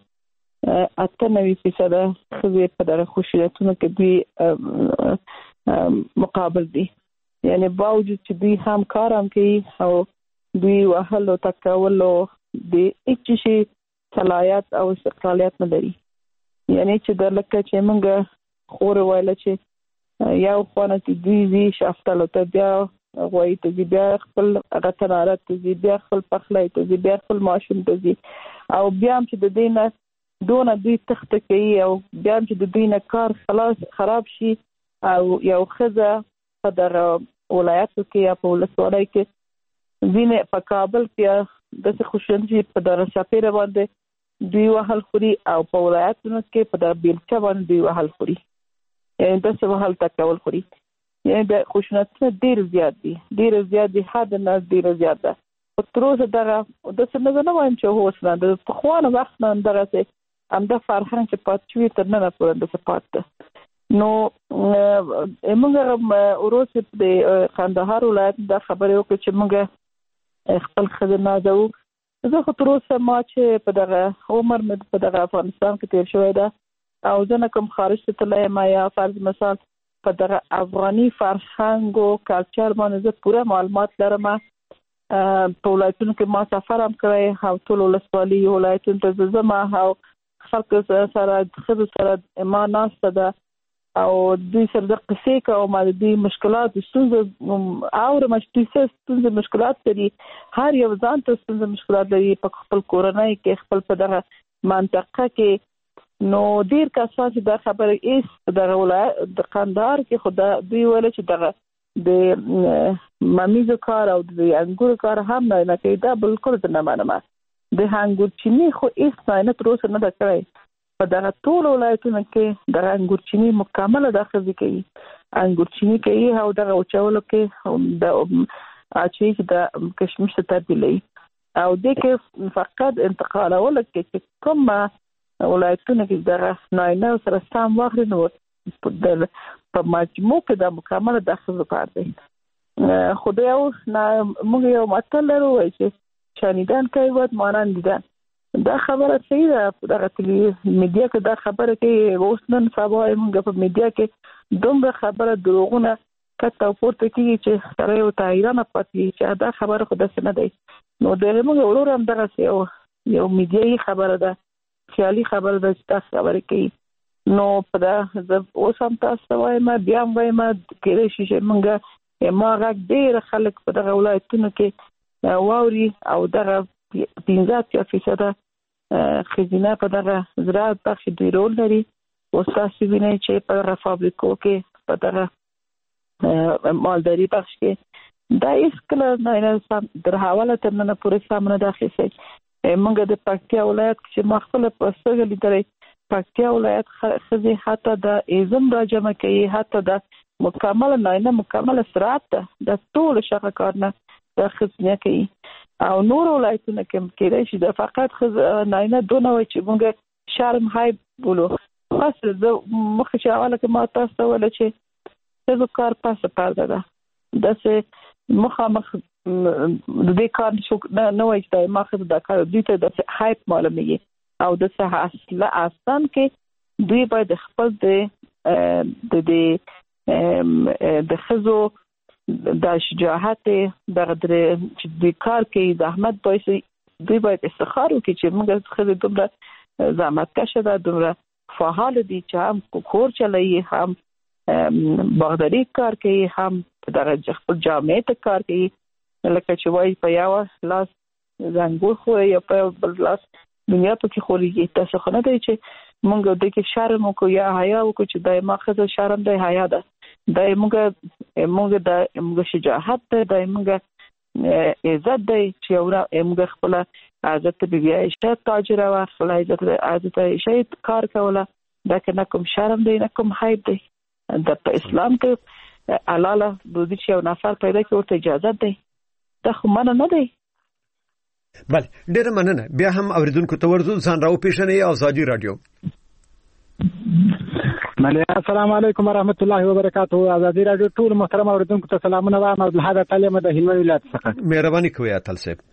98% خو په دغه خوشیتونو کې دوی مقابل دي یعنی باوجود چې دوی هم کار هم کوي او دوی وهلو تکولو د هیڅ شي صلاحیت او استقلالیت نه لري یعنی چې د لکه چې موږ خور وایل چې یو خوانه چې دوی شافتلو ته بیا غوي ته بیا خپل غتنارت ته بیا خپل پخلای ته بیا خپل ماشوم ته او بیا چې د دینه دونه دوی تخت کوي او بیا چې د دینه کار خلاص خراب شي او یو خزه په دغه ولایتو کې یا په ولسوالۍ کې وینه په کابل کې د څه خوشنشي په دغه شاپیره باندې دوی وهل خوري او په ولایتونو کې په دغه بیلچه باندې دوی وهل خوري یعنی د څه وهل تکول خوري یعنی د خوشنشي ډیر زیات دي حد نه ډیر زیات ده او تر اوسه دغه د څه نه وایم چې هوس نه د خوانه وخت نه دغه څه هم د فرهنګ چې پاتوي تر نه پورې د څه پات نو موږ اوروس د کندهار ولایت د خبرې وکړو چې موږ خپل خدمت نازو زه خو تر اوسه ما چې په دغه عمر مې په دغه افغانستان کې تیر شوی ده او ځنه کوم خارج ته تللی ما یا فرض مثال په دغه افغاني فرهنګ او کلچر باندې زه پوره معلومات لرم په ولایتونو کې ما سفر هم کړی او ټول ولسوالي ولایتونو ته ځم او خلک سره خبرې سره ما ناسته ده او دوی سره د قصې کوم د دې مشکلات ستونزې او ستونزې مشکلات لري هر یو ځان ته ستونزې مشکلات لري په خپل کورنۍ کې خپل په دغه منطقه کې نو ډیر کسان چې دا خبره ایس د ولایت د قندهار کې خدا دوی ویل چې دغه د ممیزو کار او د انګور کار هم نه کوي. دا بالکل نه منم. د انګور چینی خو ایس نه تر اوسه نه دا کړی. په دغه ټول ولایتونو کې د انګور چینی مکمل داخلي کوي. انګور چینی کوي او دغه اوچولو کې د اچي د کشمش تبدیلي او د کې فقط انتقالول کې کوم ولایتونه کې دغه ناینه سره سم واخلي نو په مجموع کې د مکمل داخلي کار دی. خدای او موږ یو متل لرو چې شانیدان کوي ود مانان دیدن. دا خبره صحیح ده. دغه میډیا کې دا خبره کې اوس نن سبا موږ په میډیا کې دومره خبره دروغونه کته پورته کیږي چې سره یو تایرانه پاتې چې دا خبره خو داسې نه دی. نو دغه موږ ورور هم دغه یو میډیایي خبره ده، خیالي خبره ده چې تاسو خبرې کوي. نو په دا اوس هم تاسو وایم بیا هم وایم کېدای شي چې موږ ما غږ ډېر خلک په دغه ولایتونو کې واوري او دغه 15% خزینه په دغه زراعت بخش دوی رول لري. اوس تاسو وینئ چې په دغه فابریکو کې په دغه مالداري بخش کې دا هیڅ کله نه در حواله تر نن پورې سامنے داخل شي. موږ د پکتیا ولایت کې مخفل په سترګې لیدلې پکتیا ولایت خزي حتی د ایزم را جمع کوي، حتی د مکمل نه مکمل سرعت د ټول شغه کارنه د خزینه کوي. او نور ولایتونه کې کېدای شي د فقط نه دونه وي چې موږ شرم هاي بولو. خاص د مخ شاواله کې ما تاسو ول چې څه کار پاسه پرده ده دسه مخامخ د دې کار شو نه وایي چې ما خو دا کار دوی ته د هایپ معلومي او د څه اصله آسان کې دوی باید خپل د خزو د شجاعت د غدر چې د کار کې د احمد بایسي دوی باید استخاره وکړي چې موږ خزو دومره زحمت کشه ده، دومره فعال دي چې هم کور چلایي، هم باغداري کار کوي، هم دغه خپل جامعه ته کار کوي. لکه چې وایي په یو لاس زنګور خو یا په بل لاس دنیا په کې خوريږي. تاسو خو نه دی چې موږ د کې شرم کو یا حیا وکړو چې دای ماخذ شرم دی حیا ده. دای موږ شجاعت ده، دای موږ عزت دی چې موږ خپل عزت بیا عائشہ تاجره وا خپل عزت عائشہ کار کوله. دا که نه کوم شرم دی نه کوم حیب دی. د اسلام کې علاله د دې چې یو نفر پیدا کړي ورته اجازه دی. دا خو منه نه دی. بله ډیره مننه. بیا هم اوریدونکو ته ورزو ځان راو پیښنې ازادي رادیو. السلام علیکم ورحمت الله وبرکاته. ازادي رادیو ټول محترم اوریدونکو ته سلامونه وایم. عبدالحد تعلیم د هلمند ولایت څخه مهرباني کوي اتل صاحب.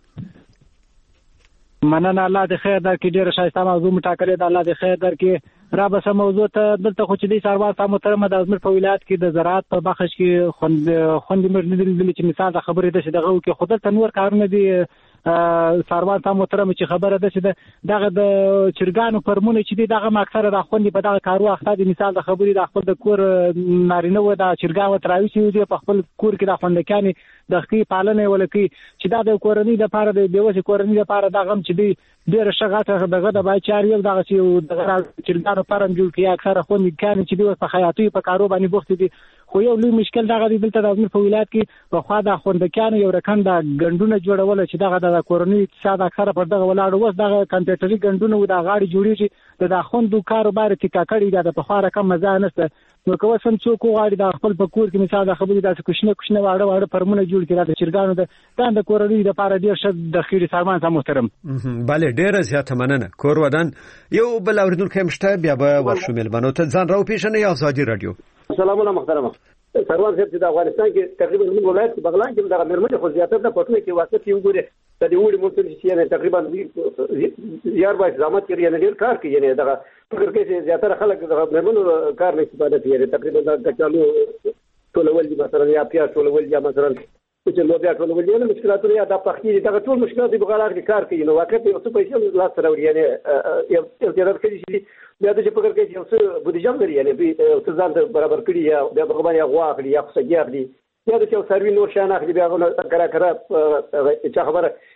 مننه. الله دې خیر درکړي. ډیره ښایسته موضوع مټاکلې ده. الله دې خیر درکړي. را به سم موضوع ته دلته خو چې دې سروان سم محترم د ازمیر په ولایت کې د زراعت په بخش کې خوندې مر نه دي چې مثال د خبرې ده چې دغه کې خود ته نور کارونه دي. سروان سم محترم چې خبره ده چې دغه د چرګانو پرمونه چې دغه ماکثره د خوندې په دغه کارو اخته دي. مثال د خبرې د خپل د کور نارینه و د چرګانو تراوي دي په خپل کور کې د خوندکاني د خې پالنې ولکې چې دا د کورنۍ د لپاره د بیوسي کورنۍ لپاره دغه چې دی ډېر شغاته دغه د بایچار یو دغه چې دغه چرګانو پرم جوړ کړي اکثره خوندکاني چې دی په حیاتي په کارو باندې بوخت دي. خو یو لوی مشکل دغه دی دلته د ازمیر په ولایت کې په خوا د خوندکانو یو رقم د ګندونه جوړول چې دغه د کورنۍ اقتصاد اکثره پر دغه ولاړ وس دغه کمپیوټري ګندونه و د غاړي جوړیږي د خوندو کاروبار ټیکا کړي د په خوا رقم مزه نشته. نو کوم سم څوک غواړي د خپل په کور کې مثال د خبرې د کوښنه واړه پرمونه جوړ کړي د چرګانو د کورنۍ د لپاره ډیر ښه د خېری سرمان سم محترم. بله ډیره زیاته مننه. کور ودان یو بل اوریدونکو مشته بیا به ورشو ملمنو ته ځان راو پیښنې ازادي رادیو. سلامونه محترمه. سروان صاحب چې د افغانستان کې تقریبا موږ ولایت بغلان کې دغه مرمنه خو زیاتره د پټنه کې واسطه یو ګوره د دې وړي ممکن چې نه تقریبا یار باید زحمت کوي نه ډیر کار کوي نه دغه فکر کوي چې زیاتره خلک د مرمنو کار نه استفاده کوي. تقریبا د کچالو ټولول دي مثلا یا پیاز ټولول یا مثلا چې نو بیا ټولول دي نه مشکلاتونه یا د پخې دغه ټول مشکلات په بغلان کې کار کوي. نو واقعي یو څه پیسې لاس سره وړي نه یو ډیر کوي چې بیا د فکر کوي چې یو څه بودیجه لري یعنی به څه ځان برابر کړي یا بیا بغمان یا غوا اخلي یا څه اخلي یا د یو سروي نور شان اخلي بیا غو کرا چا خبره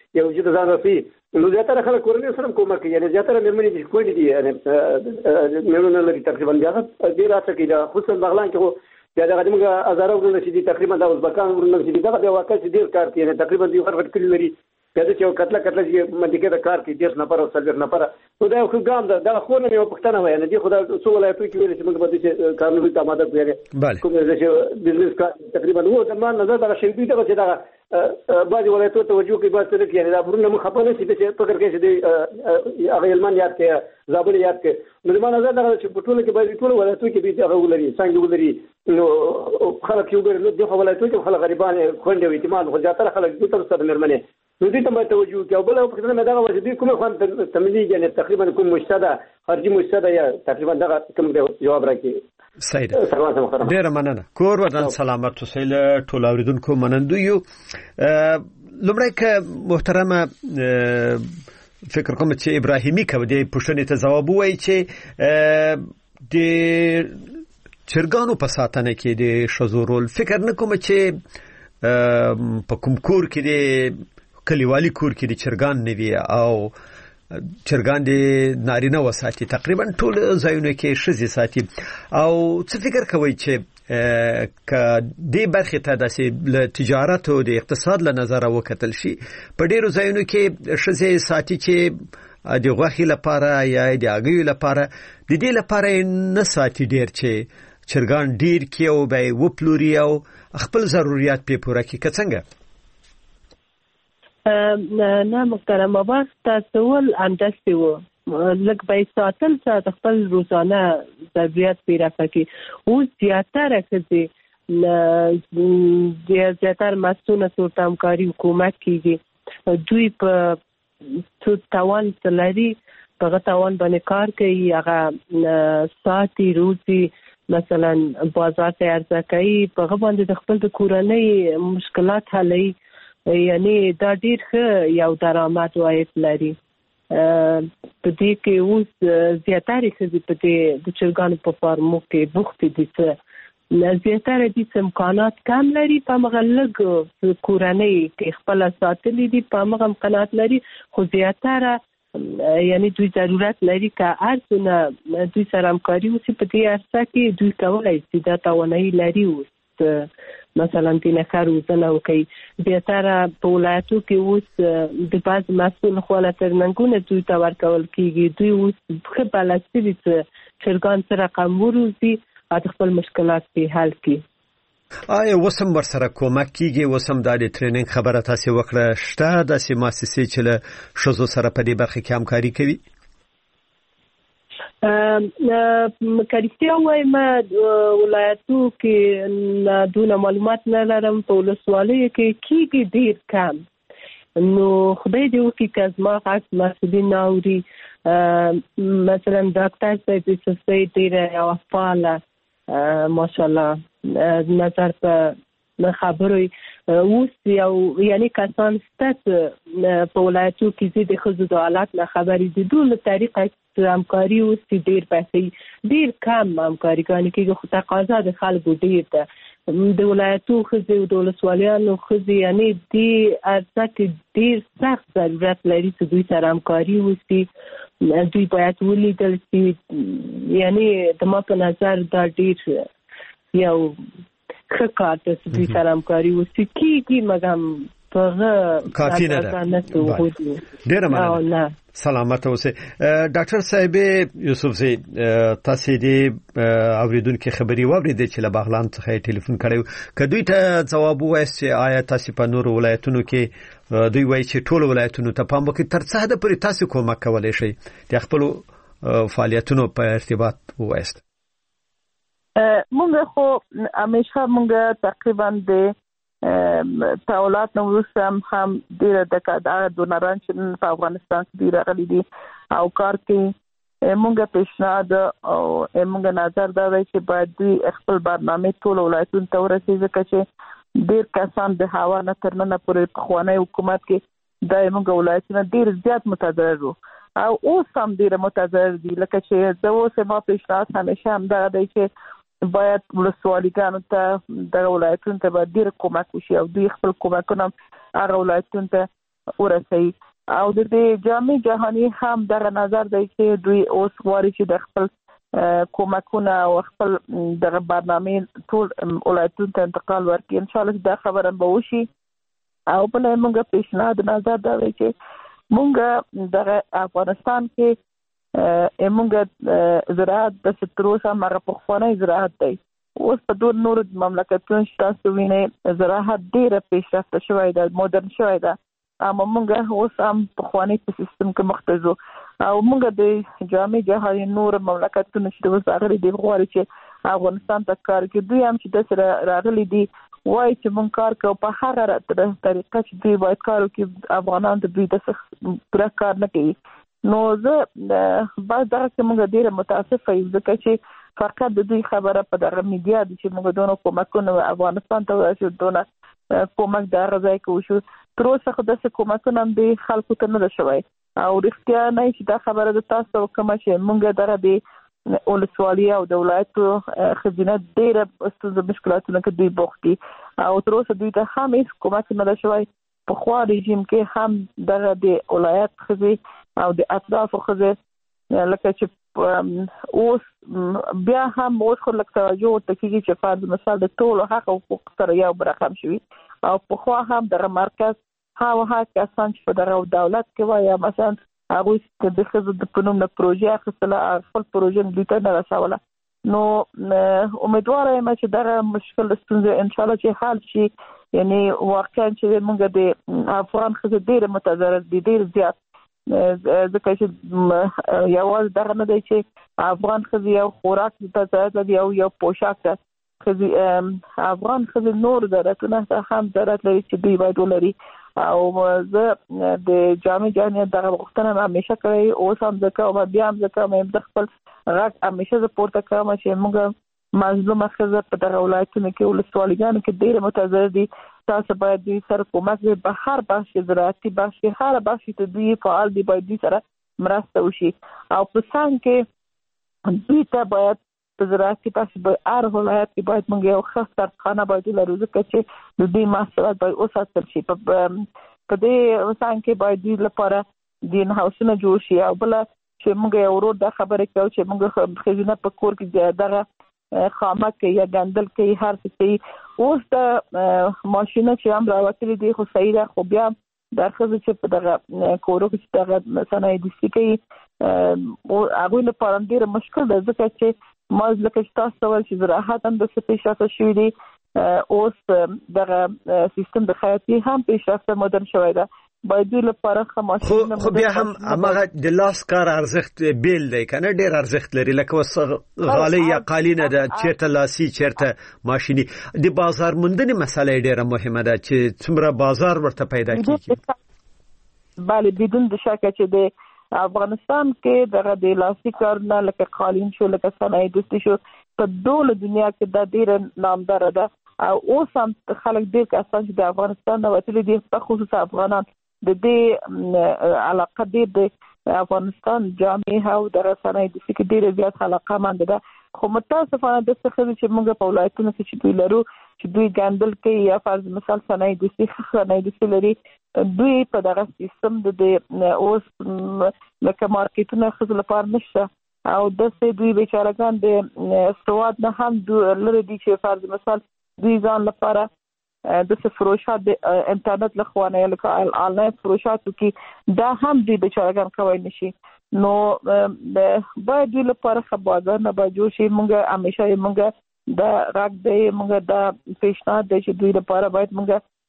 یو چې ځان رسي نو زیاتره خلک کورنۍ سره کومک کوي یعنی زیاتره مېرمنې چې کوي دي یعنی مېرمنې لري تقریبا بیا ډیر راځي چې خصوصا بغلان کې خو بیا دغه موږ هزاره ورونه چې تقریبا د ازبکان ورونه چې دغه د واقع چې ډیر کار کوي یعنی تقریبا دی هر وخت کلی لري بیا چې کتله چې مدیګه د کار کې ډیر نفر او څلور نفر نو دا خو ګام دا خو نه یو پښتنه وای نه دي خدای څو ولایتو کې ویل چې موږ به چې قانوني تماده کوي کوم چې بزنس کا تقریبا وو د ما نظر دا شي دي چې دا بعض ولایتو توجه کوي بس نه کیږي دا ورونه مخ په نه چې فکر کوي چې هغه علمان یاد کې زابل یاد کې نو ما نظر دا چې په ټولو کې به ټول ولایتو کې به هغه ولري څنګه ولري نو خلک یو ګر نو د ولایتو کې خلک غریبان خوندې وي اعتماد خو ځاتره خلک د تر سره مرمنه نو دې ته به توجه کوي بل په څه نه دا وځي دې کومه خوان تملي یعنی تقریبا کوم مشتدا خارجي مشتدا یا تقریبا دا کوم جواب راکړي صحیح ده ډیره مننه کور ودان سلامت اوسئ ټول اوریدونکو منندو یو لمړی که محترمه فکر کوم چې ابراهیمی کوي د پښتنې ته جواب وایي چې د چرګانو په ساتنه کې د شزورول فکر نه کوم چې په کوم کور کې د کلیوالي کور کې د چرګان نه وي او چرګان د نارینه وساتي تقریبا ټول ځایونه کې شذې ساتي او څه فکر کوي چې ک دې برخه ته د تجارت او د اقتصاد له نظر وکتل شي په ډیرو ځایونو کې شذې ساتي چې د غوښې لپاره یا د هګیو لپاره د دې لپاره نه ساتي ډیر چې چرګان ډیر کې او به وپلوري او خپل ضرورت په پوره کې څنګه نه محترم آباس تاسو ول اندستي وو لکه به ساتل چې خپل روزانه ضرورت پیدا کړي او زیاتره کړي زیاتره مسؤلیت او همکاري حکومت کیږي دوی په توان تلري په توان باندې کار کوي هغه ساتي روزي مثلا بازار ته ارزه کوي په باندې د خپل کورنۍ مشکلات حلوي یعنی دا ډیر ښه یو درآمد وایي لري په دې کې اوس زیاتره خزي په دې د چرګانو په فارمو کې بوخت دي چې زیاتره دي امکانات کم لري په مغلق کورنۍ کې خپل ساتلې دي په مغم قناعت لري خو زیاتره یعنی دوی ضرورت لري که ارزونه دوی سره همکاري وکړي په دې ارزه کې دوی کولای شي دا توانایي لري اوس مثلا دینه کار وزنه وکي زیاتره په ولایتو کې اوس د بعض مسؤل خواله ترمنګونه دوی ته ورکول کیږي دوی اوس خپل لاسي چرګان سره قموروزي د خپل مشکلات په حل کې آیا وسم ورسره کومک کیږي وسم د ټریننګ خبره تاسو وکړه شته د سیماسي چې له شوزو سره په دې برخه کې همکاري کوي کریستیا وای ما ولایتو کې دونه معلومات نه لرم په ولسوالۍ کې کیږي ډیر کم نو خدای دې وکړي چې ما خاص مسؤلین اوري مثلا ډاکټر صاحب چې ډیر او فعال ماشاءالله نظر په خبري اوس یو یعنی کسان ست په ولایتو کې د خزو د حالات نه خبرې دي دوه طریقه همکاري اوس ډیر پاتې ډیر کم همکاري کوي کې خو تقاضا د خلکو ډیر ده د ولایتو خزو د ولسوالیانو خزو یعنی د ارزښت ډیر سخت ضرورت لري چې دوی سره همکاري وکړي دوی باید ولیدل شي یعنی د ما په نظر دا ډیر یو خکار ته دوی سره همکاري وکړي کیږي مګم کافی نه ده ډیره مننه سلامت اوسه ډاکټر صاحب یوسف زی تاسو دې اوریدونکو خبري واوریدل چې له بغلان څخه ټلیفون کړو کدوې ته جواب وایست چې آیا تاسو په نور ولایتونو کې دوی وایي چې ټول ولایتونو ته پام وکړي تر څه حد پورې تاسو کومک کولای شئ د خپل فعالیتونو په ارتباط وایست مونږ خو همیشه مونږ تقریبا د تاولات نو وسم هم ډیره د دونران چې په افغانستان کې ډیره غلي دي او کار کې مونږ پیشنهاد او مونږ نظر دا دی چې باید دوی خپل برنامه ټول ولایتونو ته ورسېږي ځکه چې ډیر کسان د هوا نه تر نن پورې خواني حکومت کې د مونږ ولایتونو ډیر زیات متضرر او اوس هم ډیر متضرر دي لکه چې زه اوس ما پیشنهاد همیشه هم دا دی چې باید ولسوالیګانو ته د ولایتونو ته باید ډیر کومک وشي او دوی خپل کومکونه هغه ولایتونو ته ورسي او د جامع جهاني هم دغه نظر دی چې دوی اوس غواړي چې د خپل کومکونه او خپل دغه برنامه ټول ولایتونو ته انتقال ورکړي. ان شاء الله دا خبره به وشي. او بل موږ پیشنهاد نظر دا دی چې موږ د افغانستان کې موږ زراعت د ستروسه مغه په خوانه زراعت دی. اوس په دور نور مملکتونو چې تاسو وینئ زراعت ډیره پیشرفته شوې ده، مدرن شوې ده. اما موږ اوس هم په خواني په سیستم کې مختزو او موږ د جامع جهاني نور مملکتونو چې اوس هغه دی غواړي چې افغانستان ته کار کوي. دوی هم چې د سره راغلي دي وای چې موږ کار کوو په هغه طریقه چې دوی باید کار وکړي. افغانان د دوی د پوره کار نه کوي. نو زه بعد دغه چې موږ ډیره متاسفه یو ځکه چې فقط د دوی خبره په دغه میډیا دي چې موږ دونه کومکونه افغانستان ته ورسېو، دونه کومک د غځای کو شو. تر اوسه خو داسې کومکونه هم د خلکو ته نه شوی او رښتیا نه چې دا خبره د تاسو کومه چې موږ دغه د ولسوالۍ او د ولایتو خزینه ډیره ستونزې مشکلاتونه کې دوی بوختي او تر اوسه دوی ته هم هیڅ کومک نه شوی. په خوا رژیم کې هم دغه د ولایت خزي او د اطرافو خزي لکه چې اوس بیا هم اوس خو لکه توجه ورته کېږي چې فرض مثال د ټولو حق او حقوق سره یو برخه شوي او په خوا هم دغه مرکز هغه کسان چې په دغه دولت کې وایي مثلا هغه د خزو د پنوم نه پروژه اخیستله خپل پروژه دوی ته نه رسوله. نو امیدواره یم چې دغه مشکل ستونزه ان شاء الله چې حل شي. یعنی واقعا چې موږ د افغان خزو ډېر متضرر دي، ډېر زیات، ځکه چې یوازې دغه نه دی چې افغان خزو یو خوراک ته ضرورت لري او یو پوشاک ته خزو افغان خزو نور ضرورتونه هم ضرورت لري چې دوی باید ولري. او زه د جامع جهاني دغه غوښتنه همیشه کړې اوس هم ځکه او بیا هم ځکه مې د خپل غږ همیشه زه پورته کوم چې موږ مظلومه ښځه په دغه ولایتونو کې ولسوالیانو کې ډېر متضرر دي. تاسو باید دوی سره کومک وکړئ په هر بخش کې، زراعتي بخش کې، هر بخش کې دوی فعال دي، باید دوی سره مرسته وشي. او په څنګ کې دوی ته باید په زراعتي بخش باید هر ولایت کې باید موږ یو ښه سرخانه باید ولرو ځکه چې د دوی محصولات باید وساتل شي. په دې څنګ کې باید دوی لپاره ګرین هاوسونه جوړ شي. او بله چې موږ یو ورور دا خبرې کوو چې موږ ښځینه په کور کې دغه خامه کوي یا ګندل کوي هر څه کوي. اوس د ماشینه چې هم راوتلي دي خو صحیح ده، خو بیا د ښځو چې په دغه کورو کې چې دغه صنایع دستي کوي هغوی لپاره ډېره مشکل ده ځکه چې ما لکه چې تاسو ته ویل چې زراعت هم داسې پیشرفته شوي دي. اوس دغه سیستم د خیاطۍ هم پیشرفته مدرن شوی ده. باید دوی لپاره خماشینه خو بیا هم هغه د لاس کار ارزښت بیل دی کنه، ډېر ارزښت لري. لکه وس غالۍ یا قالینه ده چیرته لاسي چیرته ماشینی. د بازار موندنې مسله ډېره مهمه ده چې څومره بازار ورته پیدا کیږي. بله بدون د شک چې د افغانستان کې دغه د لاسي کارونه لکه قالین شو، لکه صنایع دستي شو، په ټوله دنیا کې دا ډېره نامدار ده. او اوس هم خلک ډېر کسان چې د افغانستان نه وتلي دي په خصوص افغانان د دې علاقه ډېر د افغانستان جامع او د صنایع دستي کې ډېر زیات علاقه مند ده. خو متاسفانه د څه چې موږ په ولایتونو کې چې دوی لرو چې دوی ګندل کوي یا فرض مثال صنایع دستي لري، دوی په دغه سیستم د اوس لکه مارکیټونه خزو لپاره نشته او داسې دوی بیچارهګان د سواد نه هم لري دي چې فرض مثال دوی ځان لپاره د فروشات د انټرنیټ لخوانه یا لکه آنلاین فروشاتو کې دا هم دوی بیچارهګان کوي نشي. نو باید دوی لپاره خبرګار نه باجو شي. موږ همیشه موږ دا راګ دی، موږ دا پیشنهاد دی چې دوی لپاره باید موږ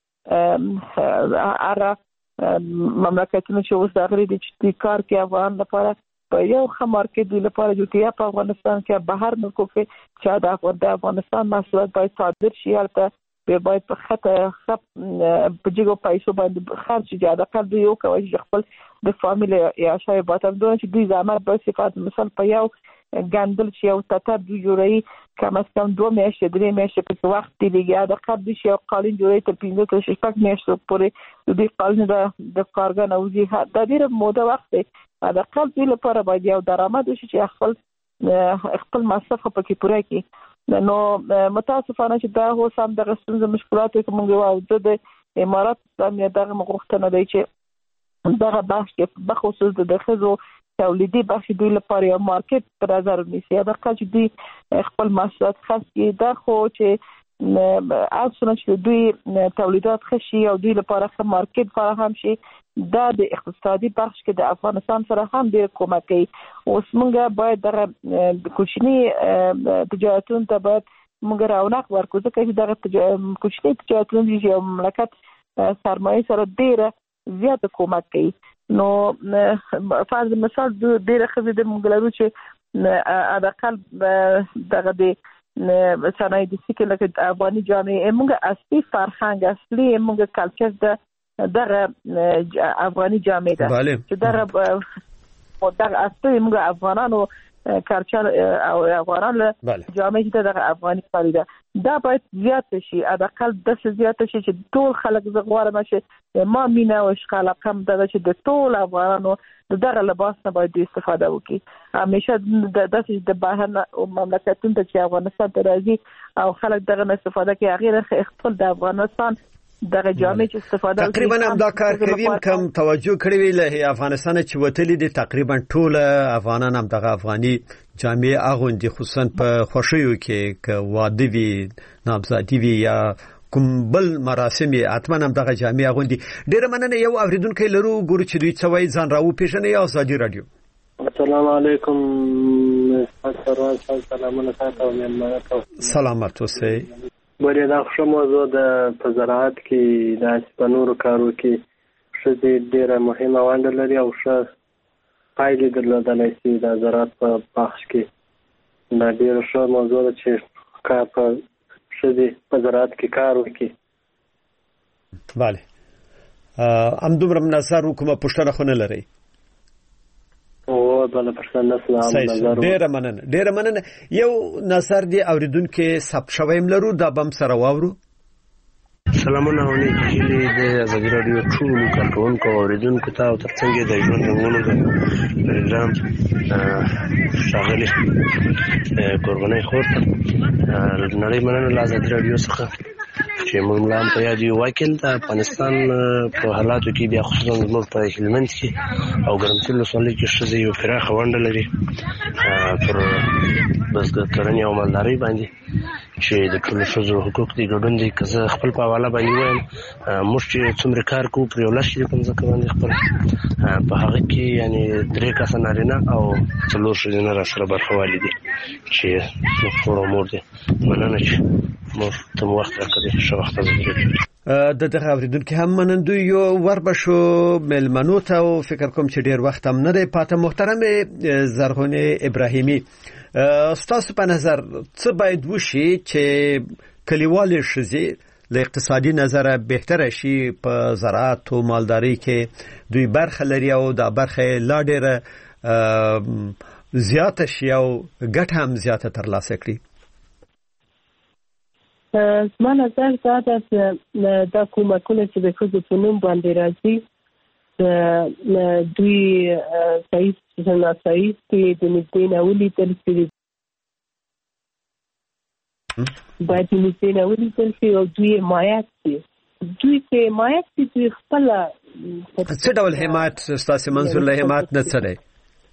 اره مملکتونو چې اوس داخلي دي چې کار کې افغان لپاره په یو ښه مارکیټ دوی لپاره جوړ په افغانستان کې بهر ملکو کې چې د افغانستان محصولات باید صادر شي. هلته باید په خطه په جګو پیسو باندې خرج زیاده کړ دوی یو کوي چې خپل د فامیل یا شای باطن دوی چې دوی زحمت به صفات مثال په یو ګندل چې یو تتر دوی جوړي کم از کم 2 میاشتې 3 میاشتې په وخت دی یا د قبل شي قالین جوړي تر 15 تر 16 میاشتې پورې دوی قالین د کارګر نوځي د ډیر موده وخت دی. دا قبل دوی لپاره باید یو درآمد وشي چې خپل مصرف پکې پوره کړي. نو متاسفانه چې دا هو سم د غستونز مشکلاتو کومه او د امارات اسلامي دغه مغوښتنه دی چې دغه بخش کې بخصوص د خزو تولیدي بخش دوی لپاره یو مارکیټ پر نظر نیسي دا چې دوی خپل محصولات خاص کې دا خو چې اصلا چې دوی تولیدات خشي او دوی لپاره ښه مارکیټ فراهم شي دا د اقتصادي بخش کې د افغانستان سره هم ډېر کومک کوي. اوس موږ باید دغه کوچني تجارتونو ته باید موږ رونق ورکړو ځکه چې دغه کوچني تجارتونه چې یو مملکت سرمایه سره ډېره زیاته کومک کوي. نو فرض مثال ډېره ښځې د موږ لرو چې حداقل دغه د صنایع دسي کې لکه افغاني جامې موږ اصلي فرهنګ اصلي موږ کلچر دغه افغاني جامې ده چې دغه اصلي موږ افغانانو کلچر او افغانان له جامې چې دغه افغاني کاری ده دا باید زیات شي حداقل د زیات شي چې ټول خلک زغواره شي ما مینا او اشغال کم دغه چې د ټول افغانانو دغه لباس نه باید استفاده وکړي. همیشه د بهر مملکتونو ته چې افغانستان ته راځي او خلک دغه استفاده کوي هغه خپل د افغانستان دغه جامې چې استفاده تقریبا هم دا کار کوي کم توجه کړی وی له افغانستان چې وتلی دي تقریبا ټول افغانان هم دغه افغاني جامې اغوندي خصوصا په خوشیو کې واده وی نامزادي وی یا کوم بل مراسم اتمن هم دغه جامې اغوندي. ډیره مننه. یو اوریدونکو لرو ګورو چې دوی څه وایي ځان راو پیژنې یا ازادي رادیو. السلام علیکم. سلامت اوسئ. بلې دا ښه موضوع ده. په زراعت کې داسې په نورو کارو کې ښځې ډېره مهمه ونډه لري او ښه پایلې درلودلی شي د زراعت په بخش کې. دا ډېره ښه موضوع ده چې کار په ښځې په زراعت کې کار وکړي. بله همدومره نظر وکړم پوښتنه خو نه لرئ؟ ډیره مننه. یو نظر دی اوریدونکو ثبت شویم لرو دا بم سره واورو. سلامونه ونې د ازادي رادیو ټول کارکونکو اوریدونکو ته او ترڅنګ د ژوند رنګونو د پروګرام شاغلي قرباني خور نړۍ مننه له ازادي رادیو څخه چې موږ لام په یاد یو وکیل د افغانستان په حالاتو کې بیا خصوصا زموږ په هلمند کې او ګرمسیر ولسوالۍ کې ښځې یو پراخه ونډه لري پر بزګرۍ او مالدارۍ باندې چې د ټولو ښځو حقوق دي ګډون دي. که زه خپل په حواله باندې وایم موږ چې څومره کار کوو پر یو لس چې په ځمکه باندې خپل په هغه کې یعنې 3 کسه نارینه او 4 ښځینه راسره برخه والي دي چې زموږ خور او مور دي. مننه چې موږ ته وخت راکړی. ښه وخت د دغه اوریدونکو هم منندوی یو وربشو ملمنو ته او فکر کوم چې ډیر وخت هم نه دی پاته. محترم زرغونه ابراهیمی ستاسو په نظر څه باید وشي چې کلیوال ښځې له اقتصادي نظره بهتره شي په زراعت او مالدارۍ کې دوی برخه لري او دا برخه لا ډیره زیاته شي او ګټه هم زیاته ترلاسه کړي؟ زما نظر دا ده چې دا کومکونه چې د ښځو په نوم باندې راځي دوی صحیح ناسایي کې د نږدې نه ولیدل شي باید د نږدې نه ولیدل شي او دوی حمایت شي. دوی چې حمایت شي دوی خپله څه ډول حمایت ستاسو منظور له حمایت نه څه دی؟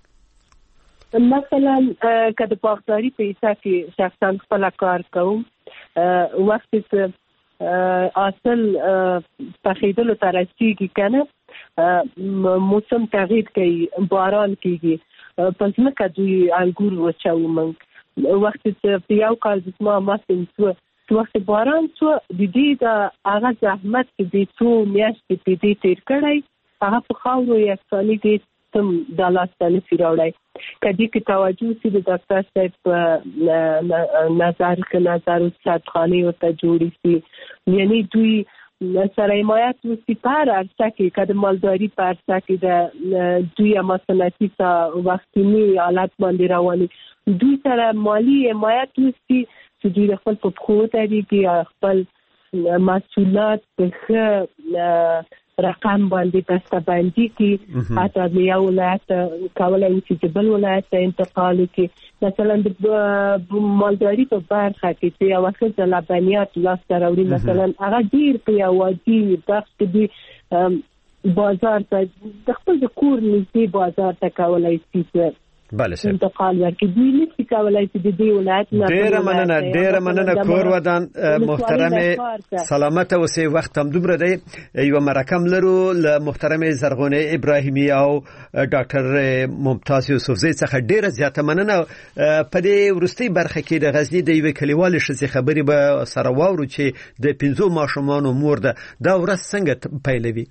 مثلا که د باغداري په حصه کې شخصا خپله کار کوم وخت چې اصل پخېدلو ته رسېږي که نه موسم تغییر کوي باران کېږي په ځمکه دوی انګور وچوو موږ وخت چې په یو کال زما ماسم څو وخت باران څو د دې د هغه زحمت چې د څو میاشتې په دې تېر کړی هغه په خاورو یکساني دی تم د لاسته نشي راوړی. که دې کې توجه شي د ډاکټر صاحب په نظر صحتخانې ورته جوړې شي یعنی دوی سره حمایت وشي په هر عرصه کې که د مالداري په عرصه کې د دوی صنعتي وختوني حالت باندې رواني دوی سره مالي حمایت وشي چې دوی خپل په پښو ودرېږي خپل محصولات په ښه رقم باندې بسته‌بندي کې حتی د یو ولایت کولای شي چې بل ولایت ته انتقال وکړي. مثلا د مالداري په برخه کې چې یو ښځه لبنیات لاسته راوړي مثلا هغه ډېر په یو وادي بخت کې بازار ته د خپل د کور نږدې بازار ته کولای شي بله سر انتقال ورکړي. دوی نشي کولای چې د دې ولایت ډېره مننه کور ودان محترم سلامت اوسې. وخت هم دومره دی، یو مرکم لرو له محترم زرغونه ابراهیمی او ډاکټر ممتاز یوسفزی څخه ډېره زیاته مننه. په دې وروستي برخه کې د غزنی د یوې کلیوالې ښځې خبرې به سره واورو چې د 5 ماشومانو مور ده. دا ورځ څنګه پیلوي؟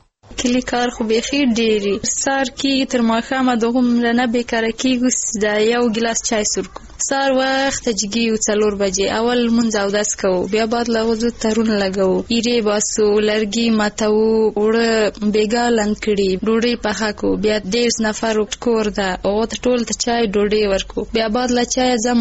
کلی کار خو بیخي ډېری سار کې تر ماښامه دغه نه بیکاره کېږو، د یو ګلاس چای سرکو. سار وخت جګي 4 بجې اول مونږ او داس کوو، بیا بعد لغزو ترون لګو، ایره باسو، لرګي ماتو، وړه بیګا لند کړي، ډوډۍ پخا کو، بیا 10 نفر کور ده او ټول ته چای ډوډۍ ورکو. بیا بعد لا چای زم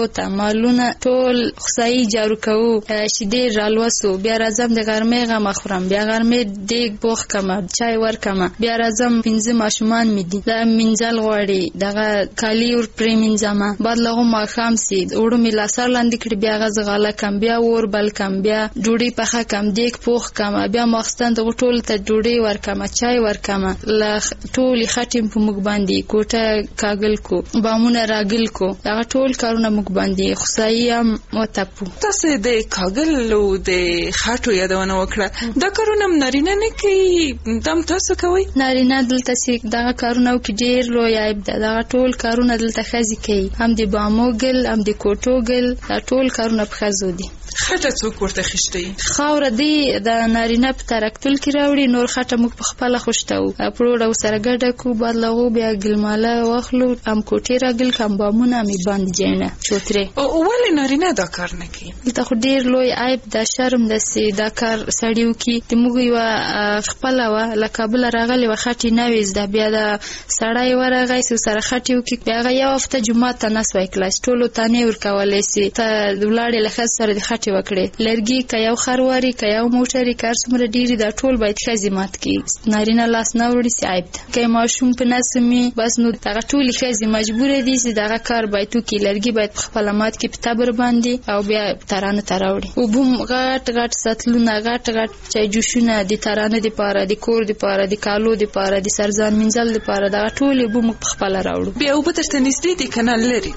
مالونه ټول خصای جارو کوو، شیدې رالوسو، بیا راځم د غرمې غم خورم، بیا غرمې دیګ بوخ کما چای ورکما، بیا راځم 5 ماشومان می دي دا منځل غواړي دغه کالی ور پریمنځم. بعد لغه ما خام سي وړو می لاسر لاندې کړ، بیا غزغاله کم، بیا ور بل کم، بیا ډوډۍ پخه کم، دیګ پوخ کم، بیا ماخستان د ټول ته ډوډۍ ورکما، چای ورکما. ل ټول خټیم په مګ باندې کوټه کاغل کو، بامونه راګل کو، دا ټول کارونه مګ باندې خصایم وتپو. تاسو د کاغل او د خټو یادونه وکړه، دا کارونه نارینه نه کوي، دم تاسو کوي؟ نارینه دلته سي دا کارونه کوي، ډیر لوی عیب ده. دا ټول کارونه دلته خزي کوي، هم د باموګل هم د کوټوګل، دا ټول کارونه په خزو دي. خټه څوک ورته خشتي؟ خاور دی د نارینه په ترکتل کې راوړي، نور خټه موږ په خپل خوشتاو پروړو سره ګډه کو، بعد لغو بیا ګلماله واخلو، هم کوټی راګل کم بامونه می باندې جنه چوتره. او ولې نارینه دا کار نه کوي؟ دلته خو ډیر لوی عیب ده، شرم ده سي دا کار سړیو کې. د موږ یو خپل وا لکابل راغلی وخټی نويز ده، بیا د سړی ورغی سره خټیو کې، بیا یو هفته جمعه ته نس وای کلاس ټولو تانه ور کولای سي ته دولارې لخص سره د وکړي. لرګي که یو خرواري که یو موټري کار څومره ډیری دا ټول باید خزمات کی، نارینه لاس نه وړي سی عیب ده. که ماشوم په نسمي بس نو دا ټول خزي مجبور دي چې دا کار باید تو کی، لرګي باید په خپلمات کې په تبر باندې او بیا ترانه تراوړي. او بوم غټ ساتلونه غټ چای جوشونه د ترانه د پاره، د کور د پاره، د کالو د پاره، د سرزان منزل د پاره، دا ټول بوم په خپل راوړو. بیا او په ترته نږدې دي کنه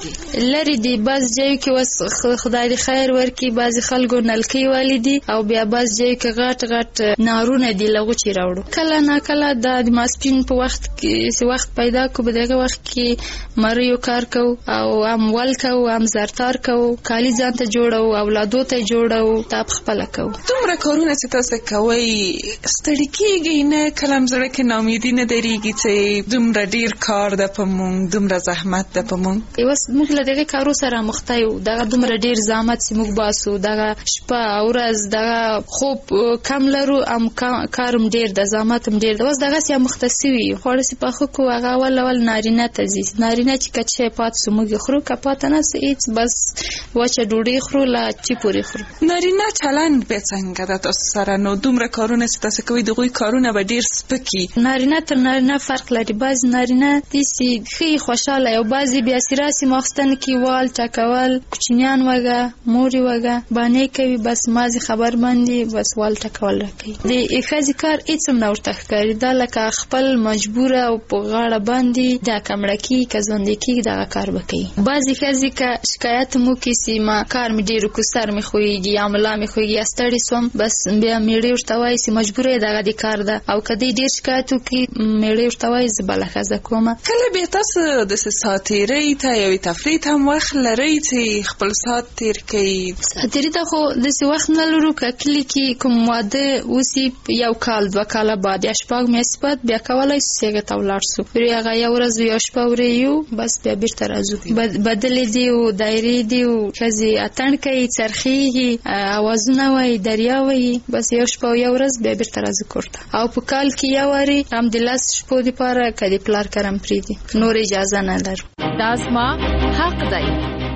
لری دي بس ځای کې وس خدای دې خیر ورکي، باز خلکو نلکی والیدي او بیا باز ځای کې غټ نارونه دی لغو چی راوړو. کله نه کله د ماسپین په وخت کې وخت پیدا کو، په دغه وخت کې مریو کار کو او اموال کو، ام زرتار کو، کالی ځان ته جوړو، اولادو ته جوړو، تاب خپل کو. دومره کارونه چې تاسو کوي ستړي کیږي نه؟ کلم زړه کې ناامیدي نه درېږي چې دومره ډیر کار ده په مونږ، دومره زحمت ده په مونږ؟ اوس موږ له دغه کارو سره مخ ته یو، دغه دومره ډیر زحمت چې موږ باسو، دغه شپه ورځ دغه خوب کم لرو، ام کارم ډیر د زحمتم ډیر د وس دغه سیا مختصوي خور سي په خو کو هغه ول نارینه تزي، نارینه چې کچې پات سمږ خرو کپات نه سې بس واچ ډوډۍ خرو لا چی پوری خرو. نارینه چلند به څنګه د تاسو سره نو دومره کارونه چې تاسو کوي دغه کارونه به ډیر سپکی؟ نارینه تر نارینه فرق لري، باز نارینه دي خي خوشاله او بازي بیا سراسي مخستن کې وال ټکول کوچنیان وګه موري وګه باندې کوي، بس مازي خبر باندې بس وال ټکول راکي. د اخازي کار هیڅم نه ورته کوي، دا لکه خپل مجبور او په غاړه باندې دا کمړکی کزوندکی دا کار وکي. بعضی خازي کا شکایت مو کې سیما کار می ډیر کو سر می خوېږي، عمله می خوېږي، استړی سوم، بس بیا میړې ورته وای سي مجبورې دغه د کار ده او کدی ډیر شکایتو کې میړې ورته وای زبله خزه کومه. کله به تاسو د ساتيري ته یو تفریح هم وخت لري چې خپل سات تیر کوي؟ ساتيري ته خو د څه وخت نه لرو، کلی کې کوم واده وسی یو کال 2 کال بعد یا شپږ میاشتې بعد بیا کولای شي چې تاولار سو پرې هغه یو ورځ یو شپه وریو بس بیا بیرته راځو. بدل دی او دایره دی او خزي اتن کوي، چرخي اوازونه وای، دریا وای، بس یو شپه یو ورځ بیا بیرته راځو کوړه. او په کال کې یو وری هم د لاس شپو دی پاره کدي پلار کرم پریدي، نور اجازه نه لرو. داسما حق دی.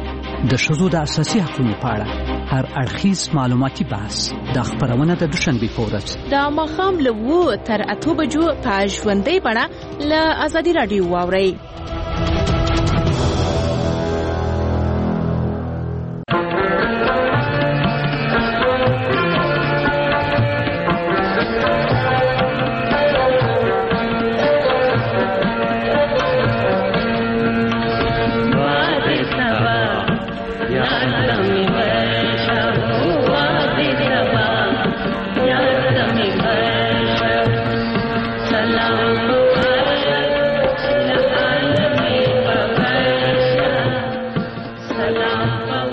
د شذو د اساسي حقوقو په اړه هر اړخیز معلوماتي بحث د خبرونه د دوشنبه په ورځ د ماښام له 2 تر 8 بجو په ژوندۍ بڼه له ازادي رادیو واورئ. نارمي